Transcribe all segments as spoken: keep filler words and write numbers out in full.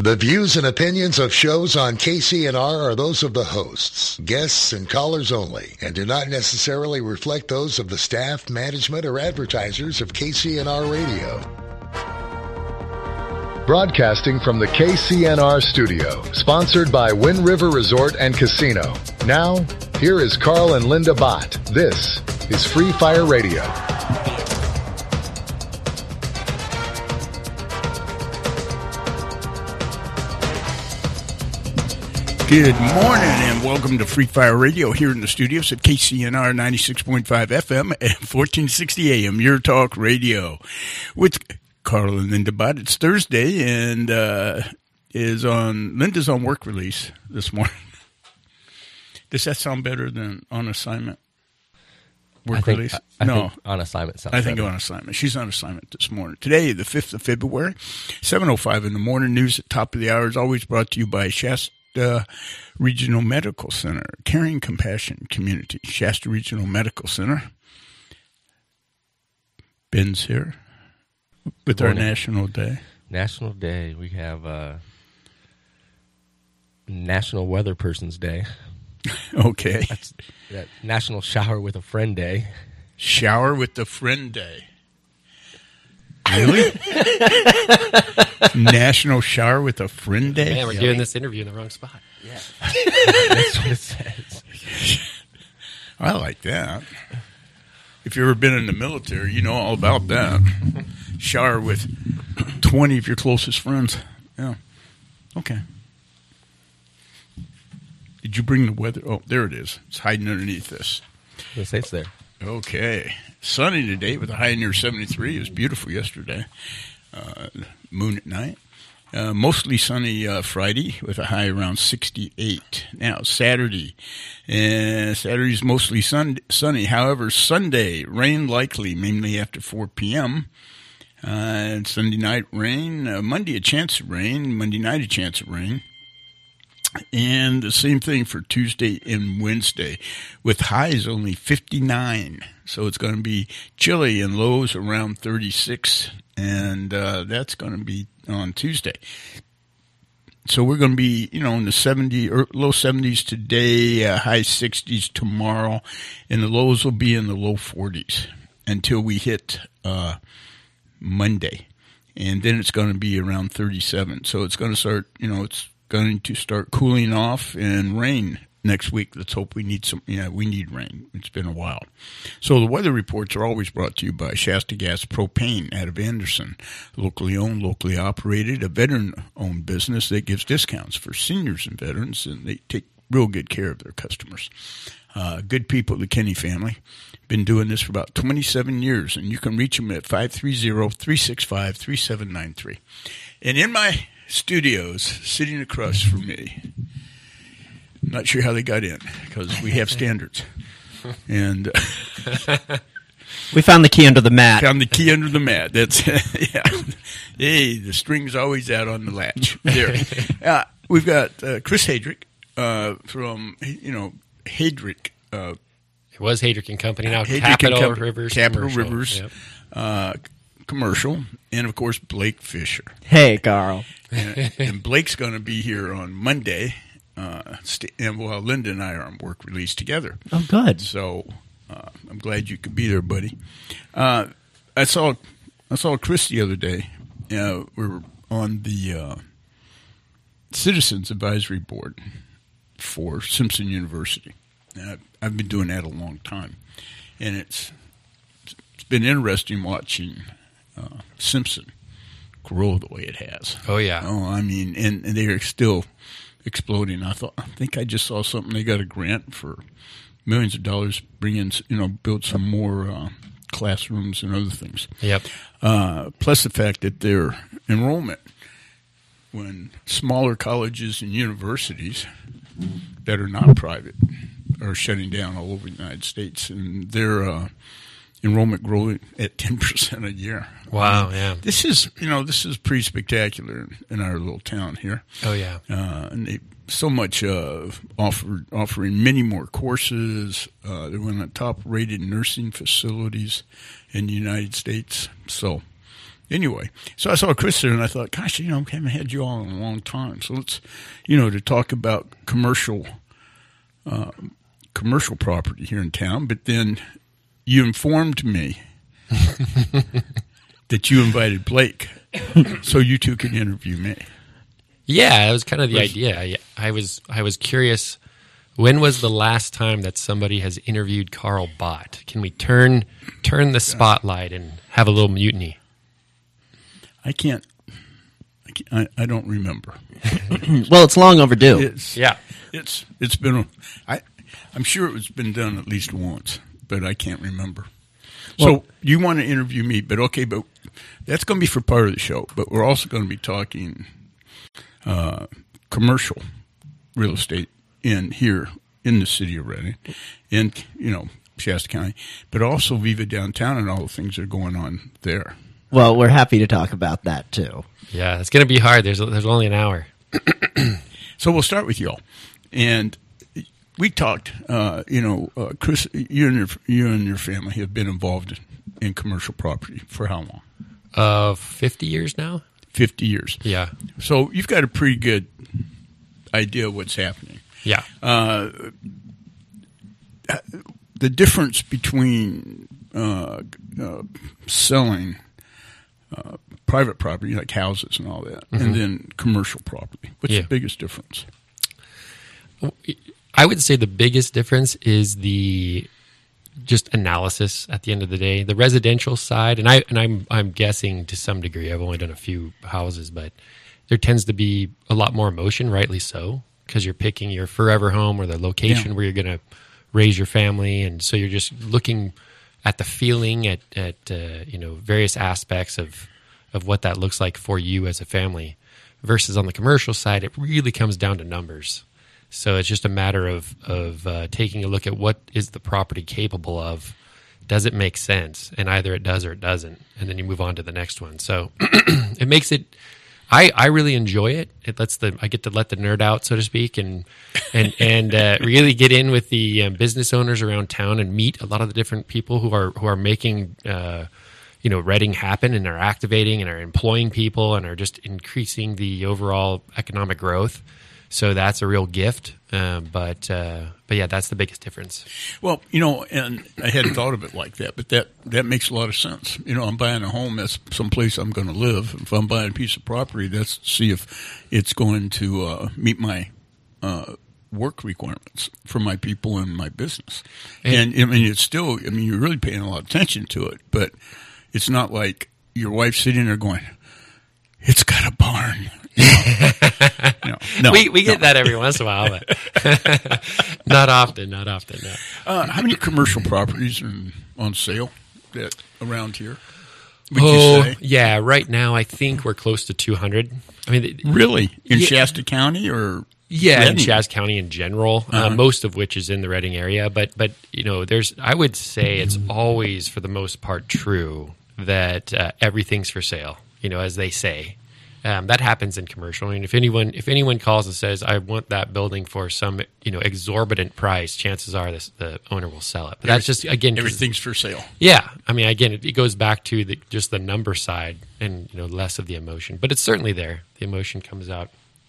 The views and opinions of shows on K C N R are those of the hosts, guests, and callers only, and do not necessarily reflect those of the staff, management, or advertisers of K C N R Radio. Broadcasting from the K C N R studio, sponsored by Wind River Resort and Casino. Now, here is Carl and Linda Bott. This is Free Fire Radio. Good morning and welcome to Free Fire Radio here in the studios at K C N R ninety-six point five F M and fourteen sixty A M, your talk radio with Carl and Linda Bott. It's Thursday and uh, is on Linda's on work release this morning. Does that sound better than on assignment? Work I think, release? I, I no, think on assignment sounds I think better. on assignment. She's on assignment this morning. Today, the fifth of February, seven oh five in the morning. News at top of the hour is always brought to you by Shasta Uh, Regional Medical Center, Caring Compassion Community, Shasta Regional Medical Center. Ben's here with our National Day. National Day. We have uh, National Weather Person's Day. Okay. That's that National Shower with a Friend Day. Shower with a Friend Day. Really? National Shower with a Friend Day? Man, we're doing this interview in the wrong spot. Yeah. That's what it says. I like that. If you've ever been in the military, you know all about that. Shower with twenty of your closest friends. Yeah. Okay. Did you bring the weather? Oh, there it is. It's hiding underneath this. It says it's there. Okay. Sunny today with a high near seventy-three. It was beautiful yesterday. Uh, moon at night. Uh, mostly sunny uh, Friday with a high around sixty-eight. Now, Saturday. Uh, Saturday's mostly sun- sunny. However, Sunday, rain likely, mainly after four p.m. Uh, and Sunday night, rain. Uh, Monday, a chance of rain. Monday night, a chance of rain. And the same thing for Tuesday and Wednesday, with highs only fifty-nine. So it's going to be chilly and lows around thirty-six, and uh, that's going to be on Tuesday. So we're going to be, you know, in the seventy or low seventies today, uh, high sixties tomorrow, and the lows will be in the low forties until we hit uh, Monday, and then it's going to be around thirty-seven. So it's going to start, you know, it's going to start cooling off and rain next week. Let's hope we need some, yeah, we need rain. It's been a while. So the weather reports are always brought to you by Shasta Gas Propane out of Anderson. Locally owned, locally operated, a veteran-owned business that gives discounts for seniors and veterans, and they take real good care of their customers. Uh, good people, the Kenny family. Been doing this for about twenty-seven years, and you can reach them at five three zero, three six five, three seven nine three. And in my studios, sitting across from me, I'm not sure how they got in because we have standards, and uh, we found the key under the mat. Found the key under the mat. That's yeah. Hey, the string's always out on the latch. There, uh, we've got uh, Chris Hadrick uh, from you know Hadrick. Uh, it was Hadrick and Company now. Hadrick Capital and Com- Rivers. Capital Commercial. Rivers. Yep. Uh, commercial, and of course Blake Fisher. Hey, Carl. And, and Blake's going to be here on Monday, uh, st- and while Linda and I are on work release together. Oh, good. So uh, I'm glad you could be there, buddy. Uh, I saw I saw Chris the other day. Uh, we were on the uh, Citizens Advisory Board for Simpson University. Uh, I've been doing that a long time, and it's it's been interesting watching uh, Simpson grow the way it has. Oh yeah. Oh, I mean, and, and they are still exploding. I thought, I think I just saw something. They got a grant for millions of dollars, bring in, you know, build some more uh, classrooms and other things. Yep. Uh, plus the fact that their enrollment, when smaller colleges and universities that are not private are shutting down all over the United States, and their uh, enrollment growing at ten percent a year. Wow, I mean, yeah. This is, you know, this is pretty spectacular in, in our little town here. Oh, yeah. Uh, and they so much uh, offered, offering many more courses. Uh, they're one of the top-rated nursing facilities in the United States. So anyway, so I saw Chris there, and I thought, gosh, you know, I haven't had you all in a long time. So let's, you know, to talk about commercial, uh, commercial property here in town. But then you informed me that you invited Blake, so you two can interview me. Yeah, that was kind of the idea. I, I was I was curious. When was the last time that somebody has interviewed Carl Bott? Can we turn turn the spotlight and have a little mutiny? I can't. I, can't, I, I don't remember. Well, it's long overdue. It's, Yeah. It's it's been. A, I I'm sure it's been done at least once, but I can't remember. Well, So you want to interview me, but okay, but that's going to be for part of the show. But we're also going to be talking uh, commercial real estate in here in the city of Reading, in you know Shasta County, but also Viva downtown and all the things that are going on there. Well, we're happy to talk about that too. Yeah, it's going to be hard. There's there's only an hour. So we'll start with y'all, and we talked. Uh, you know, uh, Chris, you and your you and your family have been involved in commercial property for how long? Uh, fifty years now. Fifty years. Yeah, So you've got a pretty good idea of what's happening. yeah. Uh, the difference between uh, uh, selling uh, private property, like houses and all that, and then commercial property. What's Yeah. the biggest difference? I would say the biggest difference is the just analysis at the end of the day. The residential side, and I and I'm I'm guessing to some degree. I've only done a few houses, but there tends to be a lot more emotion, rightly so, because you're picking your forever home or the location Yeah. where you're going to raise your family, and so you're just looking at the feeling at at uh, you know various aspects of of what that looks like for you as a family. Versus on the commercial side, it really comes down to numbers. So it's just a matter of of uh, taking a look at what is the property capable of. Does it make sense? And either it does or it doesn't. And then you move on to the next one. So it makes it. I, I really enjoy it. It lets the I get to let the nerd out, so to speak, and and and uh, really get in with the um, business owners around town and meet a lot of the different people who are who are making uh, you know Reading happen and are activating and are employing people and are just increasing the overall economic growth. So that's a real gift, uh, but uh, but yeah, that's the biggest difference. Well, you know, and I hadn't thought of it like that, but that, that makes a lot of sense. You know, I'm buying a home, that's someplace I'm going to live. If I'm buying a piece of property, that's to see if it's going to uh, meet my uh, work requirements for my people and my business. And, I mean, it's still, I mean, you're really paying a lot of attention to it, but it's not like your wife's sitting there going, it's got a barn. no, no, we we get no. that every once in a while, but not often, not often. No. Uh, how many commercial properties are on sale that around here? Would Oh, you say? yeah. Right now, I think we're close to two hundred. I mean, th- Really? In Yeah. Shasta County or yeah, in Reading? Shasta County in general, uh, most of which is in the Reading area. But but you know, there's I would say it's always for the most part true that uh, everything's for sale. You know, as they say. Um, that happens in commercial. I mean, if anyone if anyone calls and says, "I want that building for some you know exorbitant price," chances are this, the owner will sell it. But that's just again 'cause- Everything's for sale. Yeah, I mean, again, it, it goes back to the, just the number side and you know less of the emotion, but it's certainly there. The emotion comes out.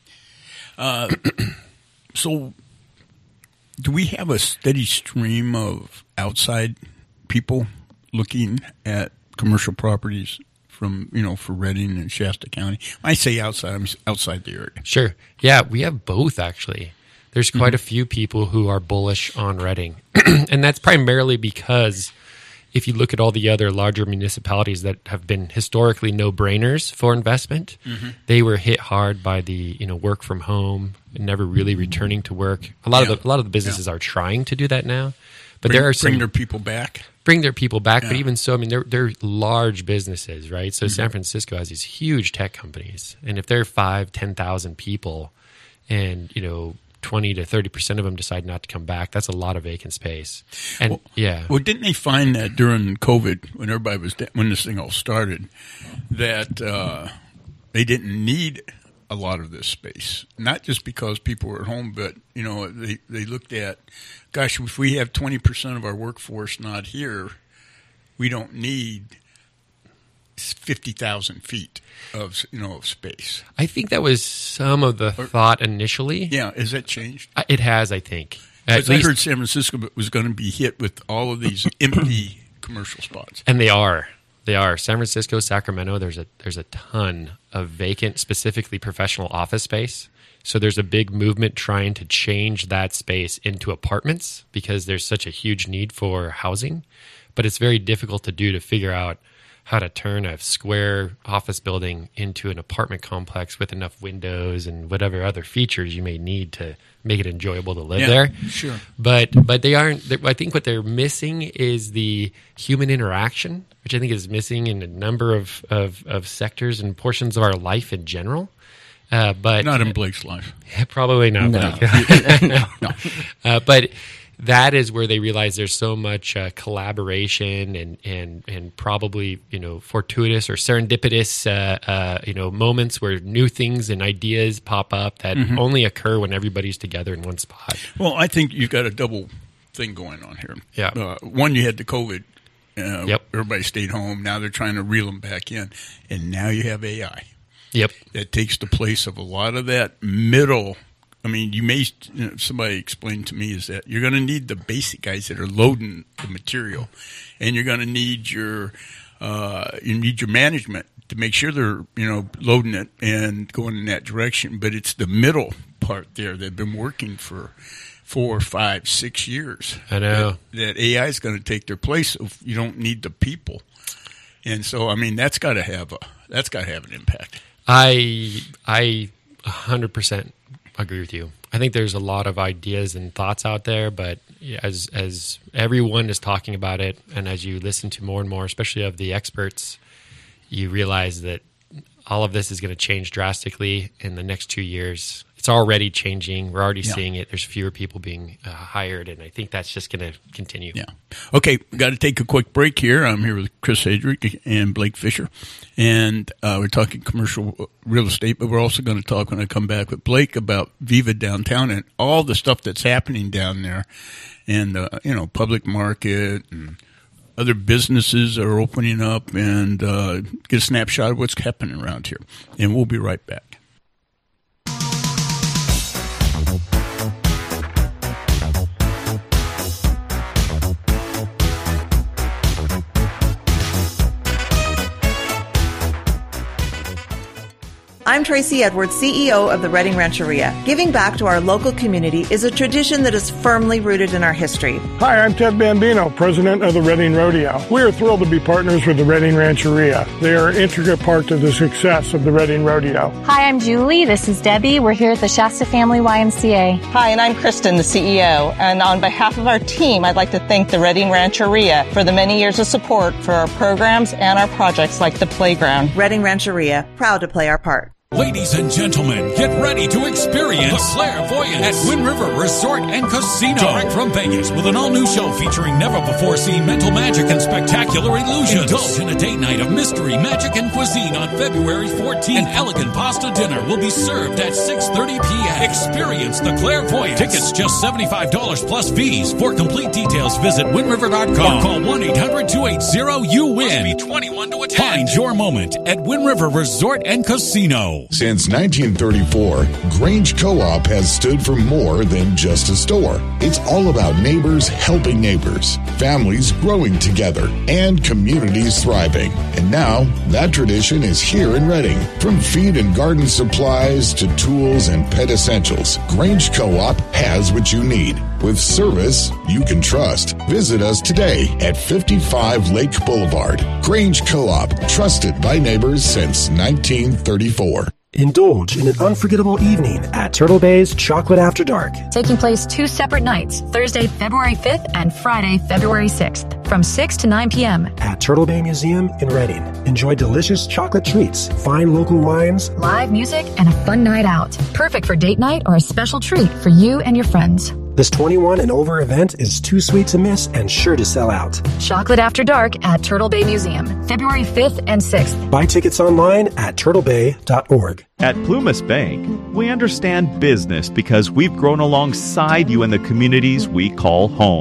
So, do we have a steady stream of outside people looking at commercial properties from, you know, for Reading and Shasta County? When I say outside, I'm outside the area. Sure. Yeah, we have both actually. There's quite a few people who are bullish on Reading, and that's primarily because if you look at all the other larger municipalities that have been historically no-brainers for investment, they were hit hard by the you know work from home and never really returning to work. A lot Yeah. of the, a lot of the businesses are trying to do that now, but Bring, there are some bring their people back. bring their people back. But Yeah. even so, I mean, they're they're large businesses, right? So San Francisco has these huge tech companies, and if they're five, ten thousand people, and you know, twenty to thirty percent of them decide not to come back, that's a lot of vacant space. And Well, yeah, Well, didn't they find that during COVID, when everybody was de- when this thing all started, that uh, they didn't need a lot of this space? Not just because people were at home, but you know, they they looked at, gosh, if we have twenty percent of our workforce not here, we don't need fifty thousand feet of, you know, of space. I think that was some of the thought initially. Yeah, has that changed? Uh, It has, I think. At Because I least- heard San Francisco was going to be hit with all of these empty commercial spots. And they are. They are. San Francisco, Sacramento, there's a there's a ton of vacant, specifically professional office space. So there's a big movement trying to change that space into apartments because there's such a huge need for housing. But it's very difficult to do to figure out how to turn a square office building into an apartment complex with enough windows and whatever other features you may need to make it enjoyable to live Yeah, there. sure. But but they aren't. I think what they're missing is the human interaction, which I think is missing in a number of of, of sectors and portions of our life in general. Uh, but Not in Blake's life. probably not. No. Blake. No. Uh, but that is where they realize there's so much uh, collaboration and, and and probably, you know, fortuitous or serendipitous uh, uh, you know, moments where new things and ideas pop up that Mm-hmm. only occur when everybody's together in one spot. Well, I think you've got a double thing going on here. Yeah. Uh, one, you had the COVID. Uh, Yep. Everybody stayed home. Now they're trying to reel them back in. And now you have A I. Yep. That takes the place of a lot of that middle. I mean, you may, you know, somebody explained to me is that you're going to need the basic guys that are loading the material, and you're going to need your, uh, you need your management to make sure they're, you know, loading it and going in that direction. But it's the middle part there that have been working for four, five, six years. I know. That, that A I is going to take their place if you don't need the people. And so, I mean, that's got to have a, that's got to have an impact. I I one hundred percent agree with you. I think there's a lot of ideas and thoughts out there, but as as everyone is talking about it, and as you listen to more and more, especially of the experts, you realize that all of this is going to change drastically in the next two years. It's already changing. We're already Yeah. seeing it. There's fewer people being uh, hired, and I think that's just going to continue. Yeah. Okay, we got to take a quick break here. I'm here with Chris Hedrick and Blake Fisher, and uh, we're talking commercial real estate, but we're also going to talk when I come back with Blake about Viva Downtown and all the stuff that's happening down there, and uh, you know, public market and other businesses are opening up, and uh, get a snapshot of what's happening around here. And we'll be right back. I'm Tracy Edwards, C E O of the Redding Rancheria. Giving back to our local community is a tradition that is firmly rooted in our history. Hi, I'm Ted Bambino, president of the Redding Rodeo. We are thrilled to be partners with the Redding Rancheria. They are an integral part of the success of the Redding Rodeo. Hi, I'm Julie. This is Debbie. We're here at the Shasta Family Y M C A. Hi, and I'm Kristen, the C E O. And on behalf of our team, I'd like to thank the Redding Rancheria for the many years of support for our programs and our projects like the playground. Redding Rancheria, proud to play our part. Ladies and gentlemen, get ready to experience the Clairvoyance at Wind River Resort and Casino. Direct from Vegas with an all-new show featuring never-before-seen mental magic and spectacular illusions. Indulge in a date night of mystery, magic, and cuisine on February fourteenth. An elegant pasta dinner will be served at six thirty p.m. Experience the Clairvoyance. Tickets just seventy-five dollars plus fees. For complete details, visit wind river dot com or call one eight hundred two eight zero U W I N. Must be twenty-one to attend. Find your moment at Wind River Resort and Casino. Since nineteen thirty-four, Grange Co-op has stood for more than just a store. It's all about neighbors helping neighbors, families growing together, and communities thriving. And now, that tradition is here in Redding. From feed and garden supplies to tools and pet essentials, Grange Co-op has what you need. With service you can trust. Visit us today at fifty-five Lake Boulevard. Grange Co-op, trusted by neighbors since nineteen thirty-four. Indulge in an unforgettable evening at Turtle Bay's Chocolate After Dark. Taking place two separate nights, Thursday, February fifth and Friday, February sixth, from six to nine p.m. At Turtle Bay Museum in Redding. Enjoy delicious chocolate treats, fine local wines, Live music, and a fun night out. Perfect for date night or a special treat for you and your friends. This twenty-one and over event is too sweet to miss and sure to sell out. Chocolate After Dark at Turtle Bay Museum, February fifth and sixth. Buy tickets online at turtle bay dot org. At Plumas Bank, we understand business because we've grown alongside you in the communities we call home.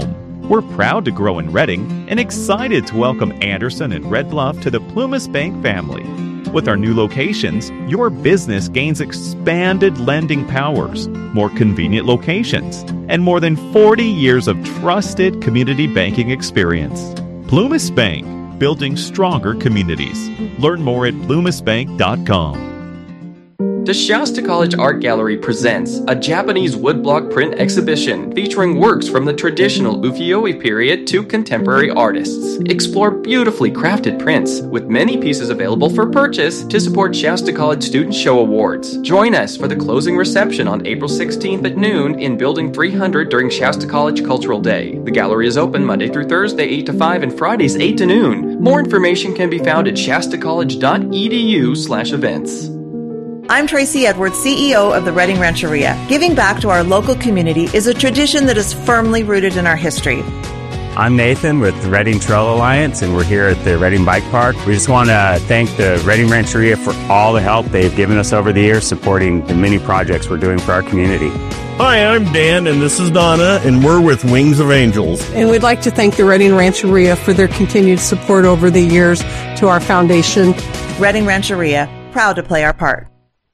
We're proud to grow in Reading and excited to welcome Anderson and Red Bluff to the Plumas Bank family. With our new locations, your business gains expanded lending powers, more convenient locations, and more than forty years of trusted community banking experience. Plumas Bank, building stronger communities. Learn more at plumas bank dot com. The Shasta College Art Gallery presents a Japanese woodblock print exhibition featuring works from the traditional ukiyo-e period to contemporary artists. Explore beautifully crafted prints with many pieces available for purchase to support Shasta College Student Show Awards. Join us for the closing reception on April sixteenth at noon in Building three hundred during Shasta College Cultural Day. The gallery is open Monday through Thursday eight to five and Fridays eight to noon. More information can be found at shasta college dot e d u slash events. I'm Tracy Edwards, C E O of the Reading Rancheria. Giving back to our local community is a tradition that is firmly rooted in our history. I'm Nathan with the Reading Trail Alliance, and we're here at the Reading Bike Park. We just want to thank the Reading Rancheria for all the help they've given us over the years supporting the many projects we're doing for our community. Hi, I'm Dan, and this is Donna, and we're with Wings of Angels. And we'd like to thank the Reading Rancheria for their continued support over the years to our foundation. Reading Rancheria, proud to play our part.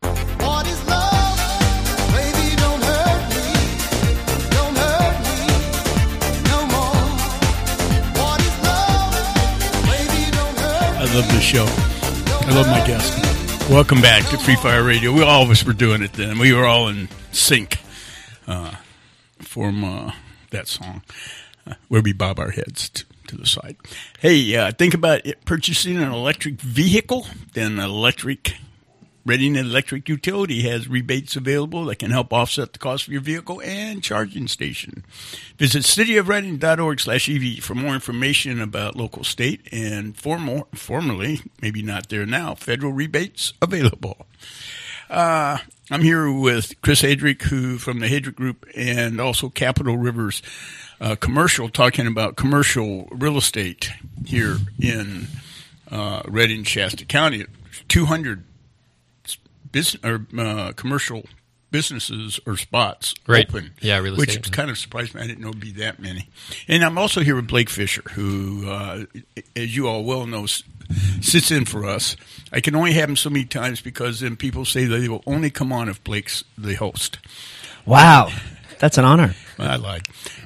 I love this show. I love my guests. Welcome back to Free Fire Radio. We all of us were doing it then. We were all in sync uh, from uh, that song, uh, where we bob our heads to, to the side. Hey, uh, think about it, purchasing an electric vehicle. Then electric Reading Electric Utility has rebates available that can help offset the cost of your vehicle and charging station. Visit cityofreading.org slash EV for more information about local, state, and formal, formerly, maybe not there now, federal rebates available. Uh, I'm here with Chris Hedrick, who from the Hedrick Group, and also Capital Rivers uh, Commercial, talking about commercial real estate here in uh, Reading, Shasta County. two hundred business or uh, commercial businesses or spots right. open. Yeah, real which estate. kind of surprised me. I didn't know it'd be that many. And I'm also here with Blake Fisher, who, uh, as you all well know, sits in for us. I can only have him so many times because then people say they will only come on if Blake's the host. Wow. That's an honor. I lied.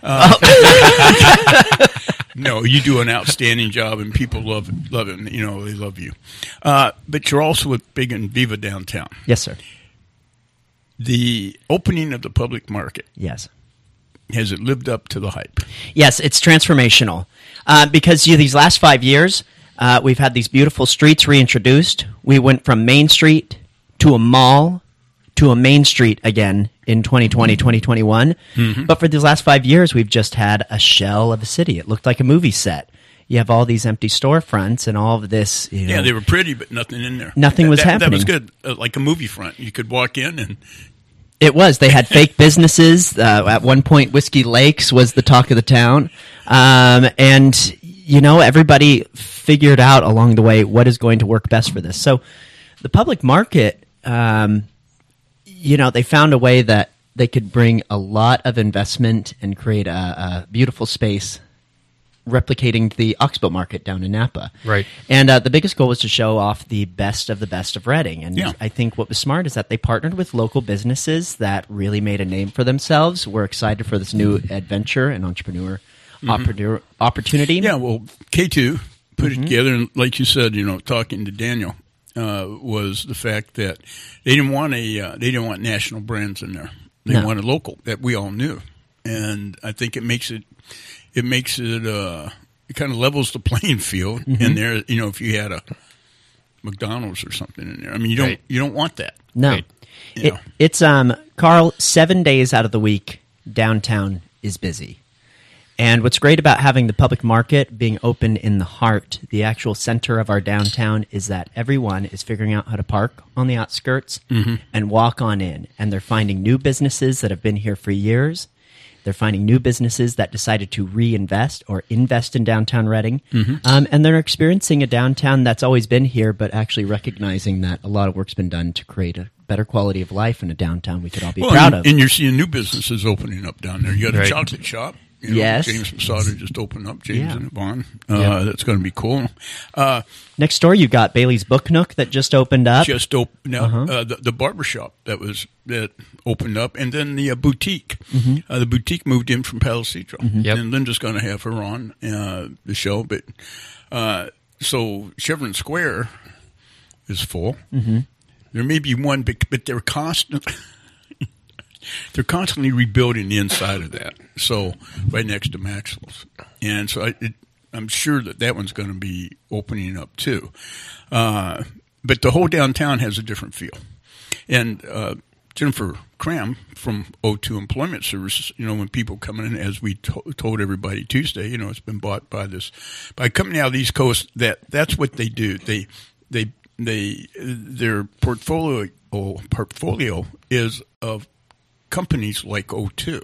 Uh, no, you do an outstanding job, and people love it. Love it. You know, they love you. Uh, but you're also with Big and Viva Downtown. Yes, sir. The opening of the public market. Yes. Has it lived up to the hype? Yes, it's transformational. Uh, because you, these last five years, uh, we've had these beautiful streets reintroduced. We went from Main Street to a mall to a Main Street again in twenty twenty, twenty twenty-one. Mm-hmm. But for these last five years, we've just had a shell of a city. It looked like a movie set. You have all these empty storefronts and all of this. You know, yeah, they were pretty, but nothing in there. Nothing was that, happening. That was good, uh, like a movie front. You could walk in and... It was. They had fake businesses. Uh, at one point, Whiskey Lakes was the talk of the town. Um, and, you know, everybody figured out along the way what is going to work best for this. So the public market... Um, you know, they found a way that they could bring a lot of investment and create a, a beautiful space replicating the Oxbow Market down in Napa. Right. And uh, the biggest goal was to show off the best of the best of Reading. And yeah. I think what was smart is that they partnered with local businesses that really made a name for themselves. We're excited for this new adventure and entrepreneur mm-hmm. oppor- opportunity. Yeah, well, K two put mm-hmm. it together, and like you said, you know, talking to Daniel, Uh, was the fact that they didn't want a uh, they didn't want national brands in there. They no. wanted local that we all knew, and I think it makes it it makes it uh, it kind of levels the playing field mm-hmm. in there. You know, if you had a McDonald's or something in there, I mean, you don't right. you don't want that. No, right? it, it's um Carl. Seven days out of the week, downtown is busy. And what's great about having the public market being open in the heart, the actual center of our downtown, is that everyone is figuring out how to park on the outskirts mm-hmm. and walk on in. And they're finding new businesses that have been here for years. They're finding new businesses that decided to reinvest or invest in downtown Reading. Mm-hmm. Um, and they're experiencing a downtown that's always been here, but actually recognizing that a lot of work's been done to create a better quality of life in a downtown we could all be well, proud and, of. And you're seeing new businesses opening up down there. You got a right. chocolate shop. You know, Yes. James Masada just opened up, James Yeah. and Yvonne. Uh, Yeah. That's going to be cool. Uh, Next door, you got Bailey's Book Nook that just opened up. just opened up. Uh-huh. Uh, the, the barbershop that was that opened up, and then the uh, boutique. Mhm. Uh, the boutique moved in from Palo Cedro. Mhm. Yep. And Linda's going to have her on uh, the show. But uh, so Chevron Square is full. Mhm. There may be one, but, but they're constant. They're constantly rebuilding the inside of that. So right next to Maxwell's, and so I, it, I'm sure that that one's going to be opening up too. Uh, but the whole downtown has a different feel. And uh, Jennifer Cram from O two Employment Services, you know, when people come in, as we to- told everybody Tuesday, you know, it's been bought by this by a company out of the East Coast. That that's what they do. They they they their portfolio portfolio is of companies like O two.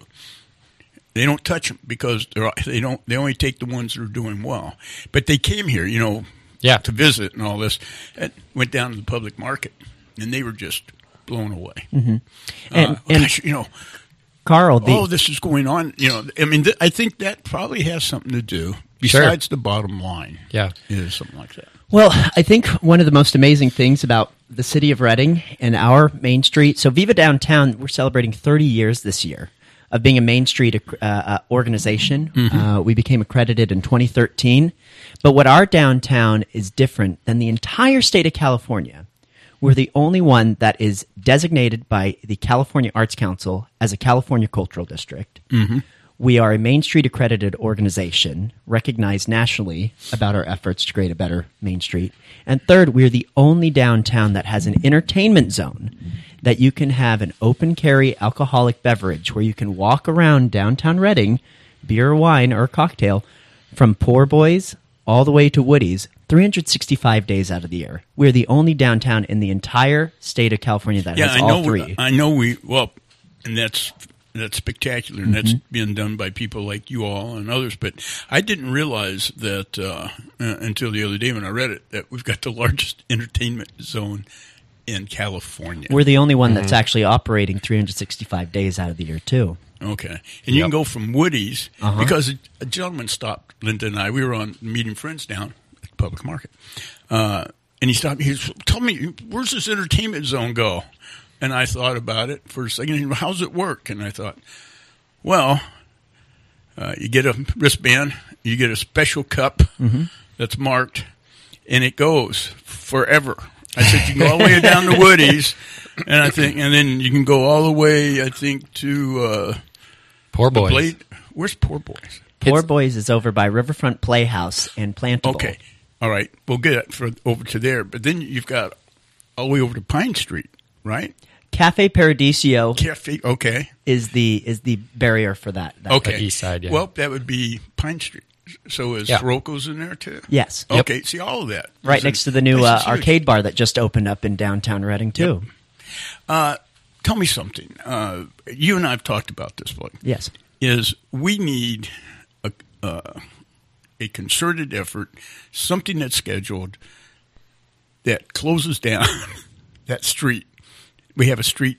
They don't touch them because they're they don't they only take the ones that are doing well. But they came here, you know, yeah. to visit and all this, and went down to the public market, and they were just blown away. Mm-hmm. Uh, And, and gosh, you know, Carl, the, all this is going on. You know, I mean, th- I think that probably has something to do besides the bottom line. Yeah, is something like that. Well, I think one of the most amazing things about the city of Reading and our Main Street, so Viva Downtown, we're celebrating thirty years this year of being a Main Street uh, uh, organization. Mhm. Uh, we became accredited in twenty thirteen. But what our downtown is different than the entire state of California. We're the only one that is designated by the California Arts Council as a California Cultural District. Mhm. We are a Main Street accredited organization, recognized nationally about our efforts to create a better Main Street. And third, we're the only downtown that has an entertainment zone that you can have an open carry alcoholic beverage where you can walk around downtown Reading, beer or wine or a cocktail, from Poor Boys all the way to Woody's, three hundred sixty-five days out of the year. We're the only downtown in the entire state of California that Yeah, has I all know. three. I know. We well, and that's that's spectacular, and that's Mhm. being done by people like you all and others. But I didn't realize that uh, uh, until the other day when I read it that we've got the largest entertainment zone in California. We're the only one that's actually operating three hundred sixty-five days out of the year, too. Okay. And you can go from Woody's, Uh-huh. because a, a gentleman stopped Linda and I. We were on meeting friends down at the public market. Uh, and he stopped me. He said, tell me, where's this entertainment zone go? And I thought about it for a second. How's it work? And I thought, well, uh, you get a wristband, you get a special cup Mhm. that's marked, and it goes forever. I said, you can go all the way down to Woody's, and I think, and then you can go all the way, I think, to uh, Poor the Boys. Blade. Where's Poor Boys? Poor Boys is over by Riverfront Playhouse and Plantable. Okay, all right, we'll get it for over to there. But then you've got all the way over to Pine Street, right? Cafe Paradiso Cafe, okay, is the is the barrier for that. that okay. Well, that would be Pine Street. So is Yeah. Soroko's in there too? Yes. Okay. See all of that right This next is- to the new this uh, is huge. arcade bar that just opened up in downtown Reading too. Uh, tell me something. Uh, you and I have talked about this, Blake. Yes. Is we need a uh, a concerted effort, something that's scheduled that closes down that street. We have a street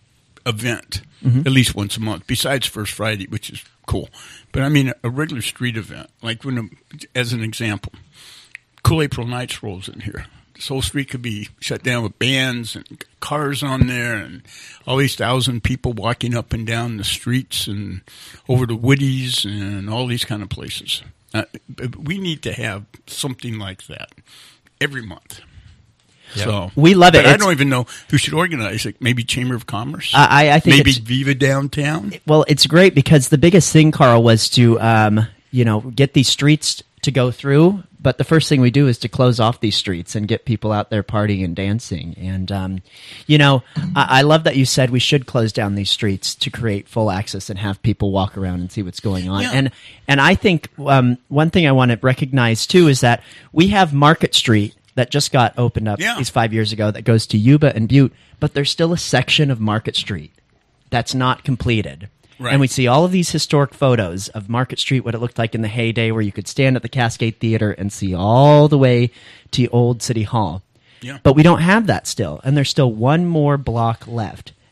event Mhm. at least once a month, besides First Friday, which is cool. But I mean a regular street event, like when, a, as an example, Cool April Nights rolls in here. This whole street could be shut down with bands and cars on there and all these thousand people walking up and down the streets and over to Woody's and all these kind of places. Uh, but we need to have something like that every month. Yeah. So We love it. But I It's- don't even know who should organize it. Maybe Chamber of Commerce. I- I think maybe it's- Viva Downtown. Well, it's great because the biggest thing, Carl, was to um, you know get these streets to go through. But the first thing we do is to close off these streets and get people out there partying and dancing. And um, you know, I-, I love that you said we should close down these streets to create full access and have people walk around and see what's going on. Yeah. And and I think um, one thing I want to recognize too is that we have Market Street that just got opened up Yeah. these five years ago that goes to Yuba and Butte, but there's still a section of Market Street that's not completed. Right. And we see all of these historic photos of Market Street, what it looked like in the heyday, where you could stand at the Cascade Theater and see all the way to Old City Hall. Yeah. But we don't have that still, and there's still one more block left.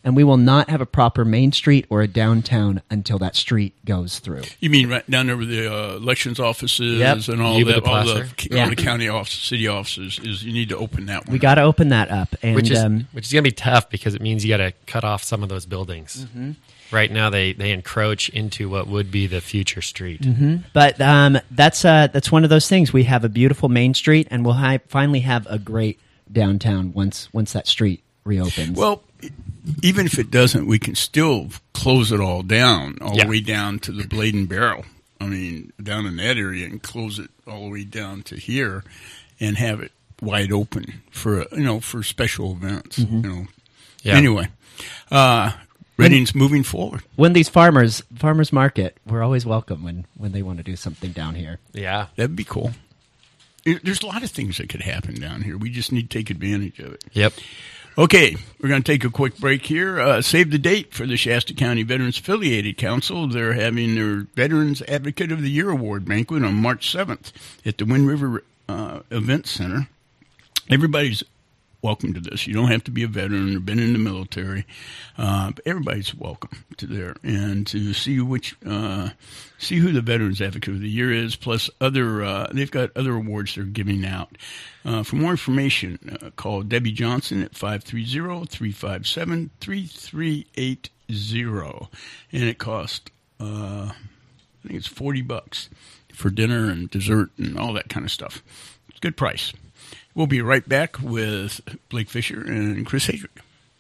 and we will not have a proper Main Street or a downtown until that street goes through. You mean right down there where the uh, elections offices Yep. and all Yuba that, the all the, Placer. all Yeah. the county offices, city offices? Is you need to open that one. We got to open that up, and which is um, which is going to be tough because it means you got to cut off some of those buildings. Mm-hmm. Right now, they, they encroach into what would be the future street. Mm-hmm. But um, that's uh, that's one of those things. We have a beautiful Main Street, and we'll ha- finally have a great downtown once once that street reopens. Well, even if it doesn't, we can still close it all down, all Yeah. the way down to the Blade and Barrel. I mean, down in that area, and close it all the way down to here, and have it wide open for you know for special events. Mm-hmm. You know. Yeah. Anyway, uh, Reading's moving forward. when these farmers farmers market, we're always welcome when when they want to do something down here. Yeah. That'd be cool. It- There's a lot of things that could happen down here. We just need to take advantage of it. Yep. Okay, we're going to take a quick break here. Uh, save the date for the Shasta County Veterans Affiliated Council. They're having their Veterans Advocate of the Year Award banquet on March seventh at the Wind River uh, Event Center. Everybody's welcome to this. You don't have to be a veteran or been in the military, uh, but everybody's welcome to there and to see which uh, see who the Veterans Advocate of the Year is. Plus, other uh, they've got other awards they're giving out. Uh, for more information, uh, call Debbie Johnson at five three zero, three five seven, three three eight zero, and it costs uh, I think it's forty bucks for dinner and dessert and all that kind of stuff. It's a good price. We'll be right back with Blake Fisher and Chris Hadrick.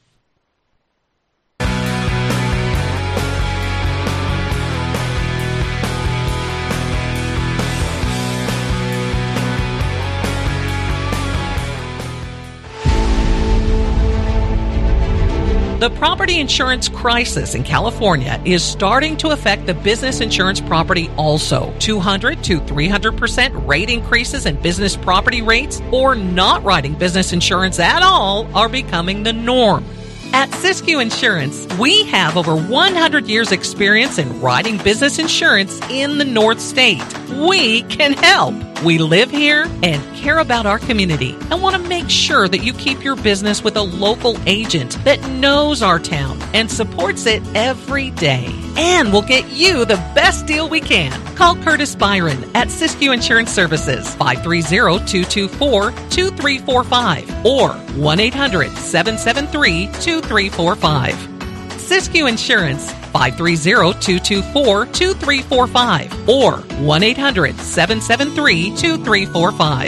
The property insurance crisis in California is starting to affect the business insurance property also. two hundred to three hundred percent rate increases in business property rates or not writing business insurance at all are becoming the norm. At Siskiyou Insurance, we have over one hundred years experience in writing business insurance in the North State. We can help. We live here and care about our community and want to make sure that you keep your business with a local agent that knows our town and supports it every day. And we'll get you the best deal we can. Call Curtis Byron at Siskiyou Insurance Services, five three zero, two two four, two three four five or one eight hundred, seven seven three, two three four five. Siskiyou Insurance, five three zero, two two four, two three four five or one eight hundred, seven seven three, two three four five.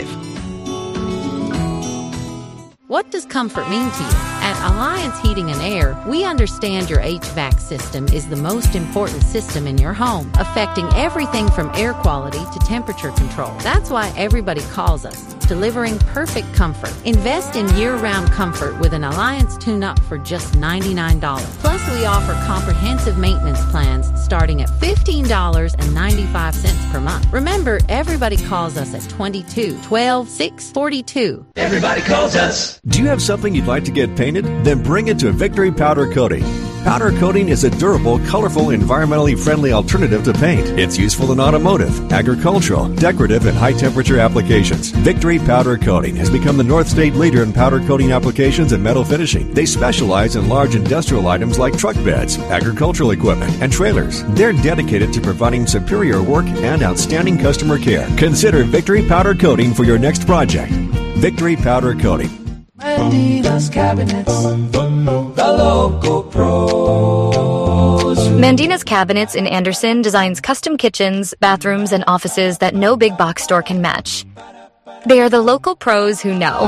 What does comfort mean to you? At Alliance Heating and Air, we understand your H V A C system is the most important system in your home, affecting everything from air quality to temperature control. That's why everybody calls us, delivering perfect comfort. Invest in year-round comfort with an Alliance tune-up for just ninety-nine dollars. Plus, we offer comprehensive maintenance plans starting at fifteen dollars and ninety-five cents per month. Remember, everybody calls us at twenty-two, twelve, six forty-two. Everybody calls us. Do you have something you'd like to get painted? Then bring it to Victory Powder Coating. Powder coating is a durable, colorful, environmentally friendly alternative to paint. It's useful in automotive, agricultural, decorative, and high-temperature applications. Victory Powder Coating has become the North State leader in powder coating applications and metal finishing. They specialize in large industrial items like truck beds, agricultural equipment, and trailers. They're dedicated to providing superior work and outstanding customer care. Consider Victory Powder Coating for your next project. Victory Powder Coating. Mandina's Cabinets, the local pros. Mandina's Cabinets in Anderson designs custom kitchens, bathrooms, and offices that no big box store can match. They are the local pros who know.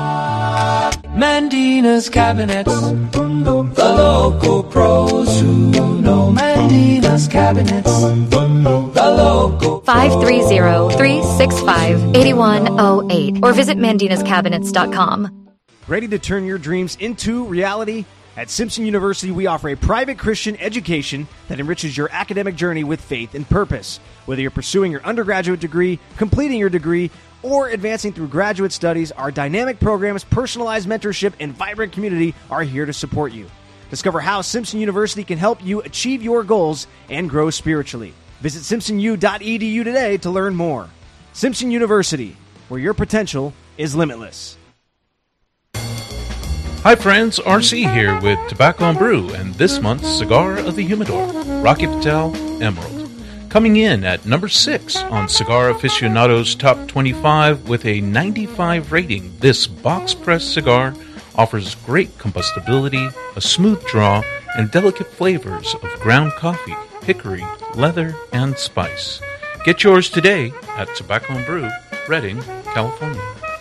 Mandina's Cabinets, the local pros who know. Mandina's Cabinets, the local five three zero, three six five, eight one zero eight or visit mandinas cabinets dot com. Ready to turn your dreams into reality? At Simpson University, we offer a private Christian education that enriches your academic journey with faith and purpose. Whether you're pursuing your undergraduate degree, completing your degree, or advancing through graduate studies, our dynamic programs, personalized mentorship, and vibrant community are here to support you. Discover how Simpson University can help you achieve your goals and grow spiritually. Visit simpson u dot e d u today to learn more. Simpson University, where your potential is limitless. Hi friends, R C here with Tobacco and Brew and this month's Cigar of the Humidor, Rocky Patel Emerald. Coming in at number six on Cigar Aficionado's Top twenty-five with a ninety-five rating, this box press cigar offers great combustibility, a smooth draw, and delicate flavors of ground coffee, hickory, leather, and spice. Get yours today at Tobacco and Brew, Redding, California.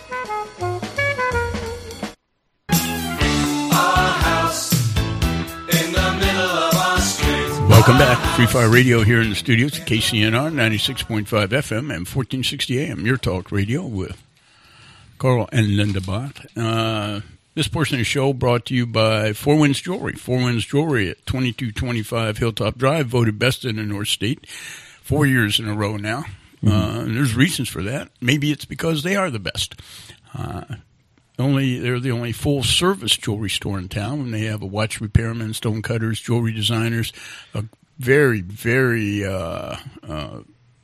Welcome back. Free Fire Radio here in the studios at K C N R ninety-six point five F M and fourteen sixty A M, your talk radio with Carl and Linda Bott. Uh, this portion of the show brought to you by Four Winds Jewelry. Four Winds Jewelry at twenty-two twenty-five Hilltop Drive, voted best in the North State four years in a row now. Mm-hmm. Uh, and there's reasons for that. Maybe it's because they are the best. Uh, Only they're the only full service jewelry store in town, and they have a watch repairman, stone cutters, jewelry designers, a very, very uh, uh,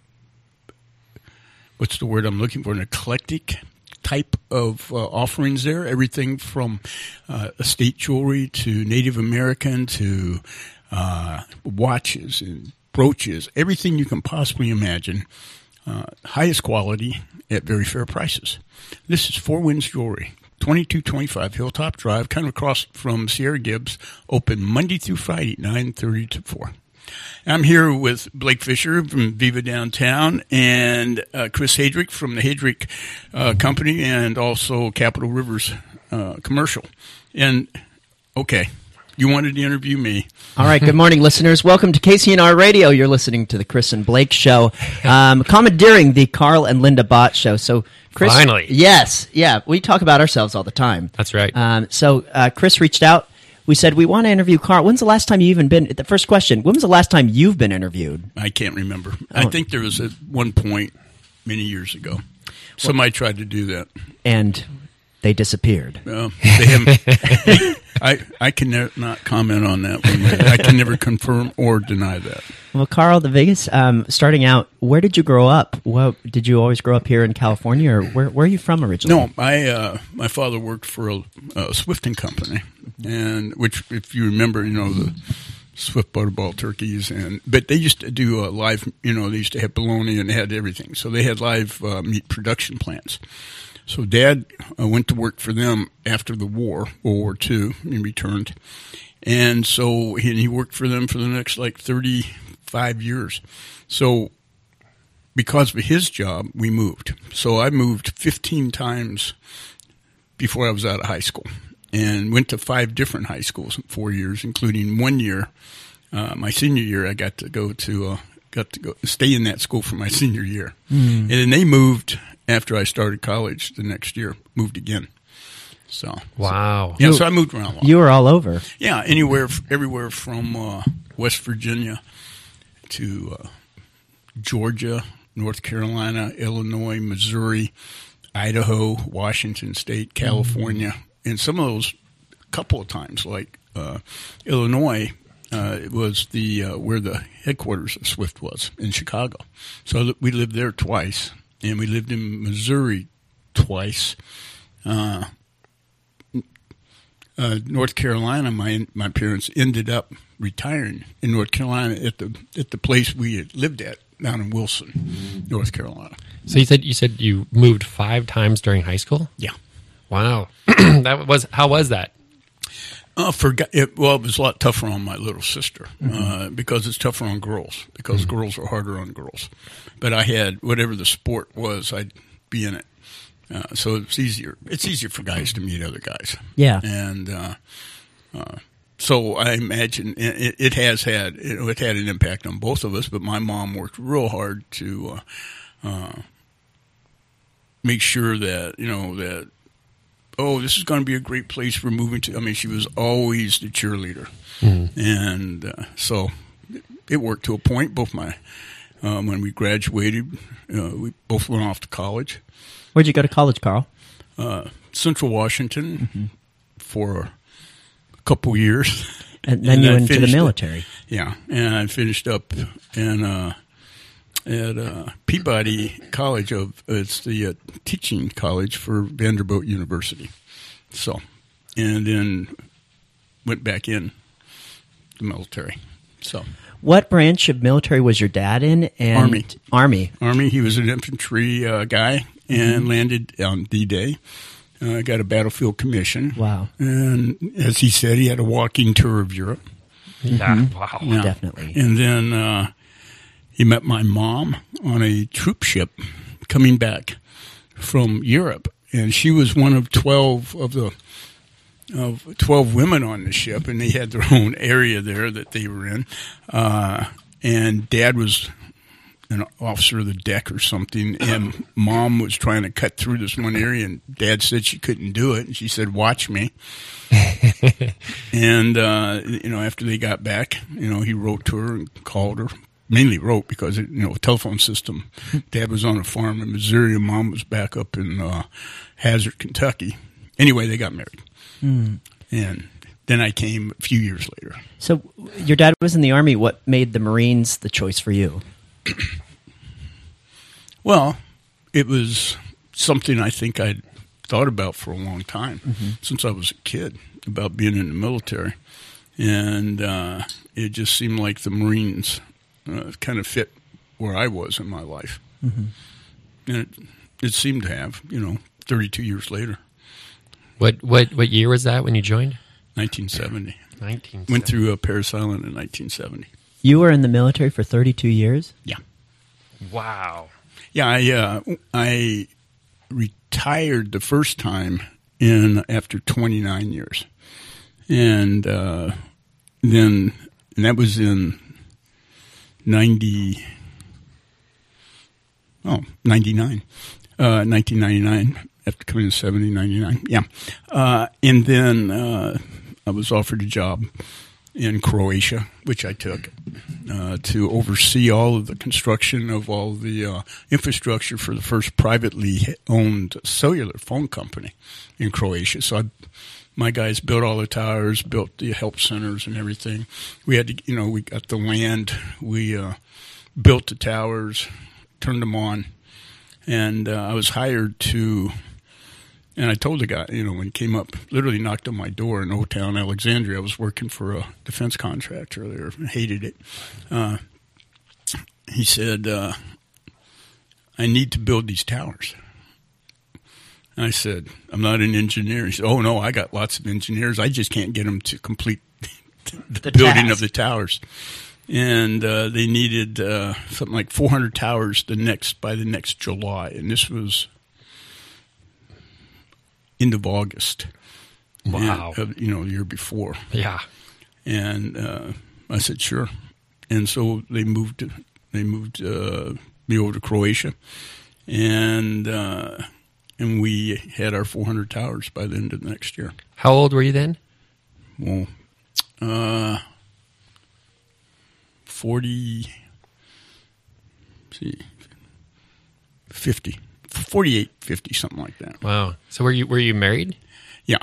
what's the word I'm looking for? An eclectic type of uh, offerings there. Everything from uh, estate jewelry to Native American to uh, watches and brooches, everything you can possibly imagine. Uh, highest quality at very fair prices. This is Four Winds Jewelry, twenty-two twenty-five Hilltop Drive, kind of across from Sierra Gibbs, open Monday through Friday, nine thirty to four. I'm here with Blake Fisher from Viva Downtown and uh, Chris Hadrick from the Hadrick uh, Company and also Capital Rivers uh, Commercial. And, okay, you wanted to interview me. All right, good morning, listeners. Welcome to K C N R Radio. You're listening to the Chris and Blake Show, um, commandeering the Carl and Linda Bott Show. So, Chris, finally, yes, yeah, we talk about ourselves all the time. That's right. Um, so, uh, Chris reached out. We said we want to interview Carl. When's the last time you even been? The first question: when was the last time you've been interviewed? I can't remember. Oh. I think there was at one point many years ago. Somebody well, tried to do that, and they disappeared. Well, they haven't. they, I I can ne- not comment on that one. I can never confirm or deny that. Well, Carl, the Vegas, um, starting out, where did you grow up? Well, did you always grow up here in California, or where, where are you from originally? No, I uh, my father worked for a, a Swift and Company, and which, if you remember, you know the Swift Butterball turkeys, and but they used to do uh, live. You know, they used to have bologna and they had everything, so they had live uh, meat production plants. So Dad uh, went to work for them after the war, World War Two, and returned. And so he, he worked for them for the next, like, thirty-five years. So because of his job, we moved. So I moved fifteen times before I was out of high school and went to five different high schools in four years, including one year. Uh, my senior year, I got to go to uh, got to go stay in that school for my senior year. Mm. And then they moved after I started college the next year, moved again. So wow, so, yeah. You, so I moved around a lot. You were all over. Yeah, anywhere, everywhere from uh, West Virginia to uh, Georgia, North Carolina, Illinois, Missouri, Idaho, Washington State, California, mm-hmm. and some of those a couple of times, like uh, Illinois. Uh, it was the uh, where the headquarters of Swift was in Chicago. So we lived there twice, and we lived in Missouri twice. Uh, uh, North Carolina, my my parents ended up retiring in North Carolina at the at the place we had lived at down in Wilson, North Carolina. So you said you said you moved five times during high school? Yeah. Wow. That was how was that? Uh, for it, well, it was a lot tougher on my little sister Mm-hmm. uh, because it's tougher on girls because mm-hmm. girls are harder on girls. But I had whatever the sport was, I'd be in it, uh, so it's easier. It's easier for guys to meet other guys. Yeah, and uh, uh, so I imagine it, it has had it, it had an impact on both of us. But my mom worked real hard to uh, uh, make sure that you know that. Oh, this is going to be a great place for moving to. I mean, she was always the cheerleader. Mm-hmm. And uh, so it worked to a point. Both my, um, when we graduated, uh, we both went off to college. Where'd you go to college, Carl? Uh, Central Washington mm-hmm. for a couple years. And then and you went into the military. Up, yeah. And I finished up in, uh, at uh, Peabody College of it's the uh, teaching college for Vanderbilt University. So and then went back in the military. So, what branch of military was your dad in? And Army. Army. Army. He was an infantry uh, guy and Mhm. landed on D-Day. Uh, got a battlefield commission. Wow. And as he said, he had a walking tour of Europe. Yeah, Mhm. wow. Yeah. Definitely. And then uh, he met my mom on a troop ship coming back from Europe. And she was one of twelve of the of twelve women on the ship, and they had their own area there that they were in. Uh, and Dad was an officer of the deck or something, and Mom was trying to cut through this one area, and Dad said she couldn't do it, and she said, "Watch me." And uh, you know, after they got back, you know, he wrote to her and called her. Mainly wrote because it, you know, telephone system. Dad was on a farm in Missouri, and Mom was back up in uh, Hazard, Kentucky. Anyway, they got married, Mm. and then I came a few years later. So your dad was in the Army. What made the Marines the choice for you? Well, it was something I think I'd thought about for a long time, Mhm. since I was a kid, about being in the military. And uh, it just seemed like the Marines uh, kind of fit where I was in my life. Mhm. And it, it seemed to have, you know, thirty-two years later. What what what year was that when you joined? nineteen seventy. nineteen Went through uh, Parris Island in nineteen seventy. You were in the military for thirty-two years? Yeah. Wow. Yeah, I uh, I retired the first time in after twenty-nine years, and uh, then and that was in ninety oh ninety-nine, uh, nineteen ninety-nine. After coming to seventy, ninety-nine, yeah, uh, and then uh, I was offered a job in Croatia, which I took, uh, to oversee all of the construction of all the uh, infrastructure for the first privately owned cellular phone company in Croatia. So I, my guys built all the towers, built the help centers and everything. We had to, you know, we got the land, we uh, built the towers, turned them on, and uh, I was hired to... And I told the guy, you know, when he came up, literally knocked on my door in Old Town, Alexandria. I was working for a defense contractor there, hated it. Uh, he said, uh, I need to build these towers. And I said, I'm not an engineer. He said, oh, no, I got lots of engineers. I just can't get them to complete the, The building task. of the towers. And uh, they needed uh, something like four hundred towers the next by the next July. And this was... end of August. Wow. And, uh, you know, the year before. Yeah. And uh, I said, sure. And so they moved they moved uh, me over to Croatia. And uh, and we had our four hundred towers by the end of the next year. How old were you then? Well, uh, forty, let's see, fifty. forty-eight, fifty, something like that. Wow. So were you were you married? Yeah.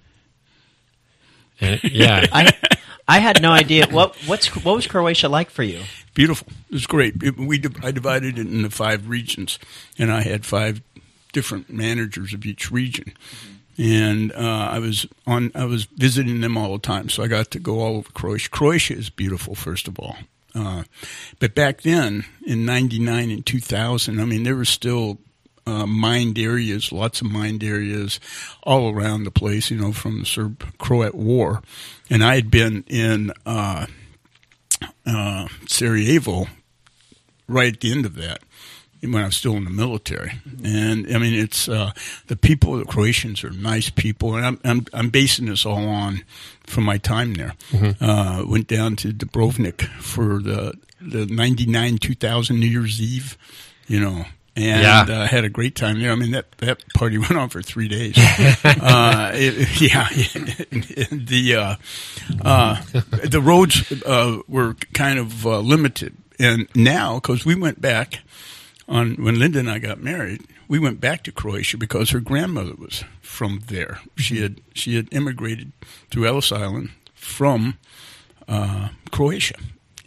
And, yeah. I I had no idea. What what's what was Croatia like for you? Beautiful. It was great. It, we I divided it into five regions, and I had five different managers of each region. And uh, I was on. I was visiting them all the time, so I got to go all over Croatia. Croatia is beautiful, first of all. Uh, but back then, in ninety-nine and two thousand, I mean, there were still uh, mined areas, lots of mined areas all around the place, you know, from the Serb-Croat War. And I had been in uh, uh, Sarajevo right at the end of that, when I was still in the military. And I mean, it's uh, the people, the Croatians are nice people, and I'm I'm, I'm basing this all on from my time there. Mm-hmm. Uh, went down to Dubrovnik for the the ninety-nine two thousand New Year's Eve, you know, and Yeah. uh, had a great time there. I mean, that that party went on for three days. uh, it, yeah, the uh, uh, the roads uh, were kind of uh, limited, and now because we went back. On when Linda and I got married, we went back to Croatia because her grandmother was from there. She had she had immigrated through Ellis Island from uh, Croatia,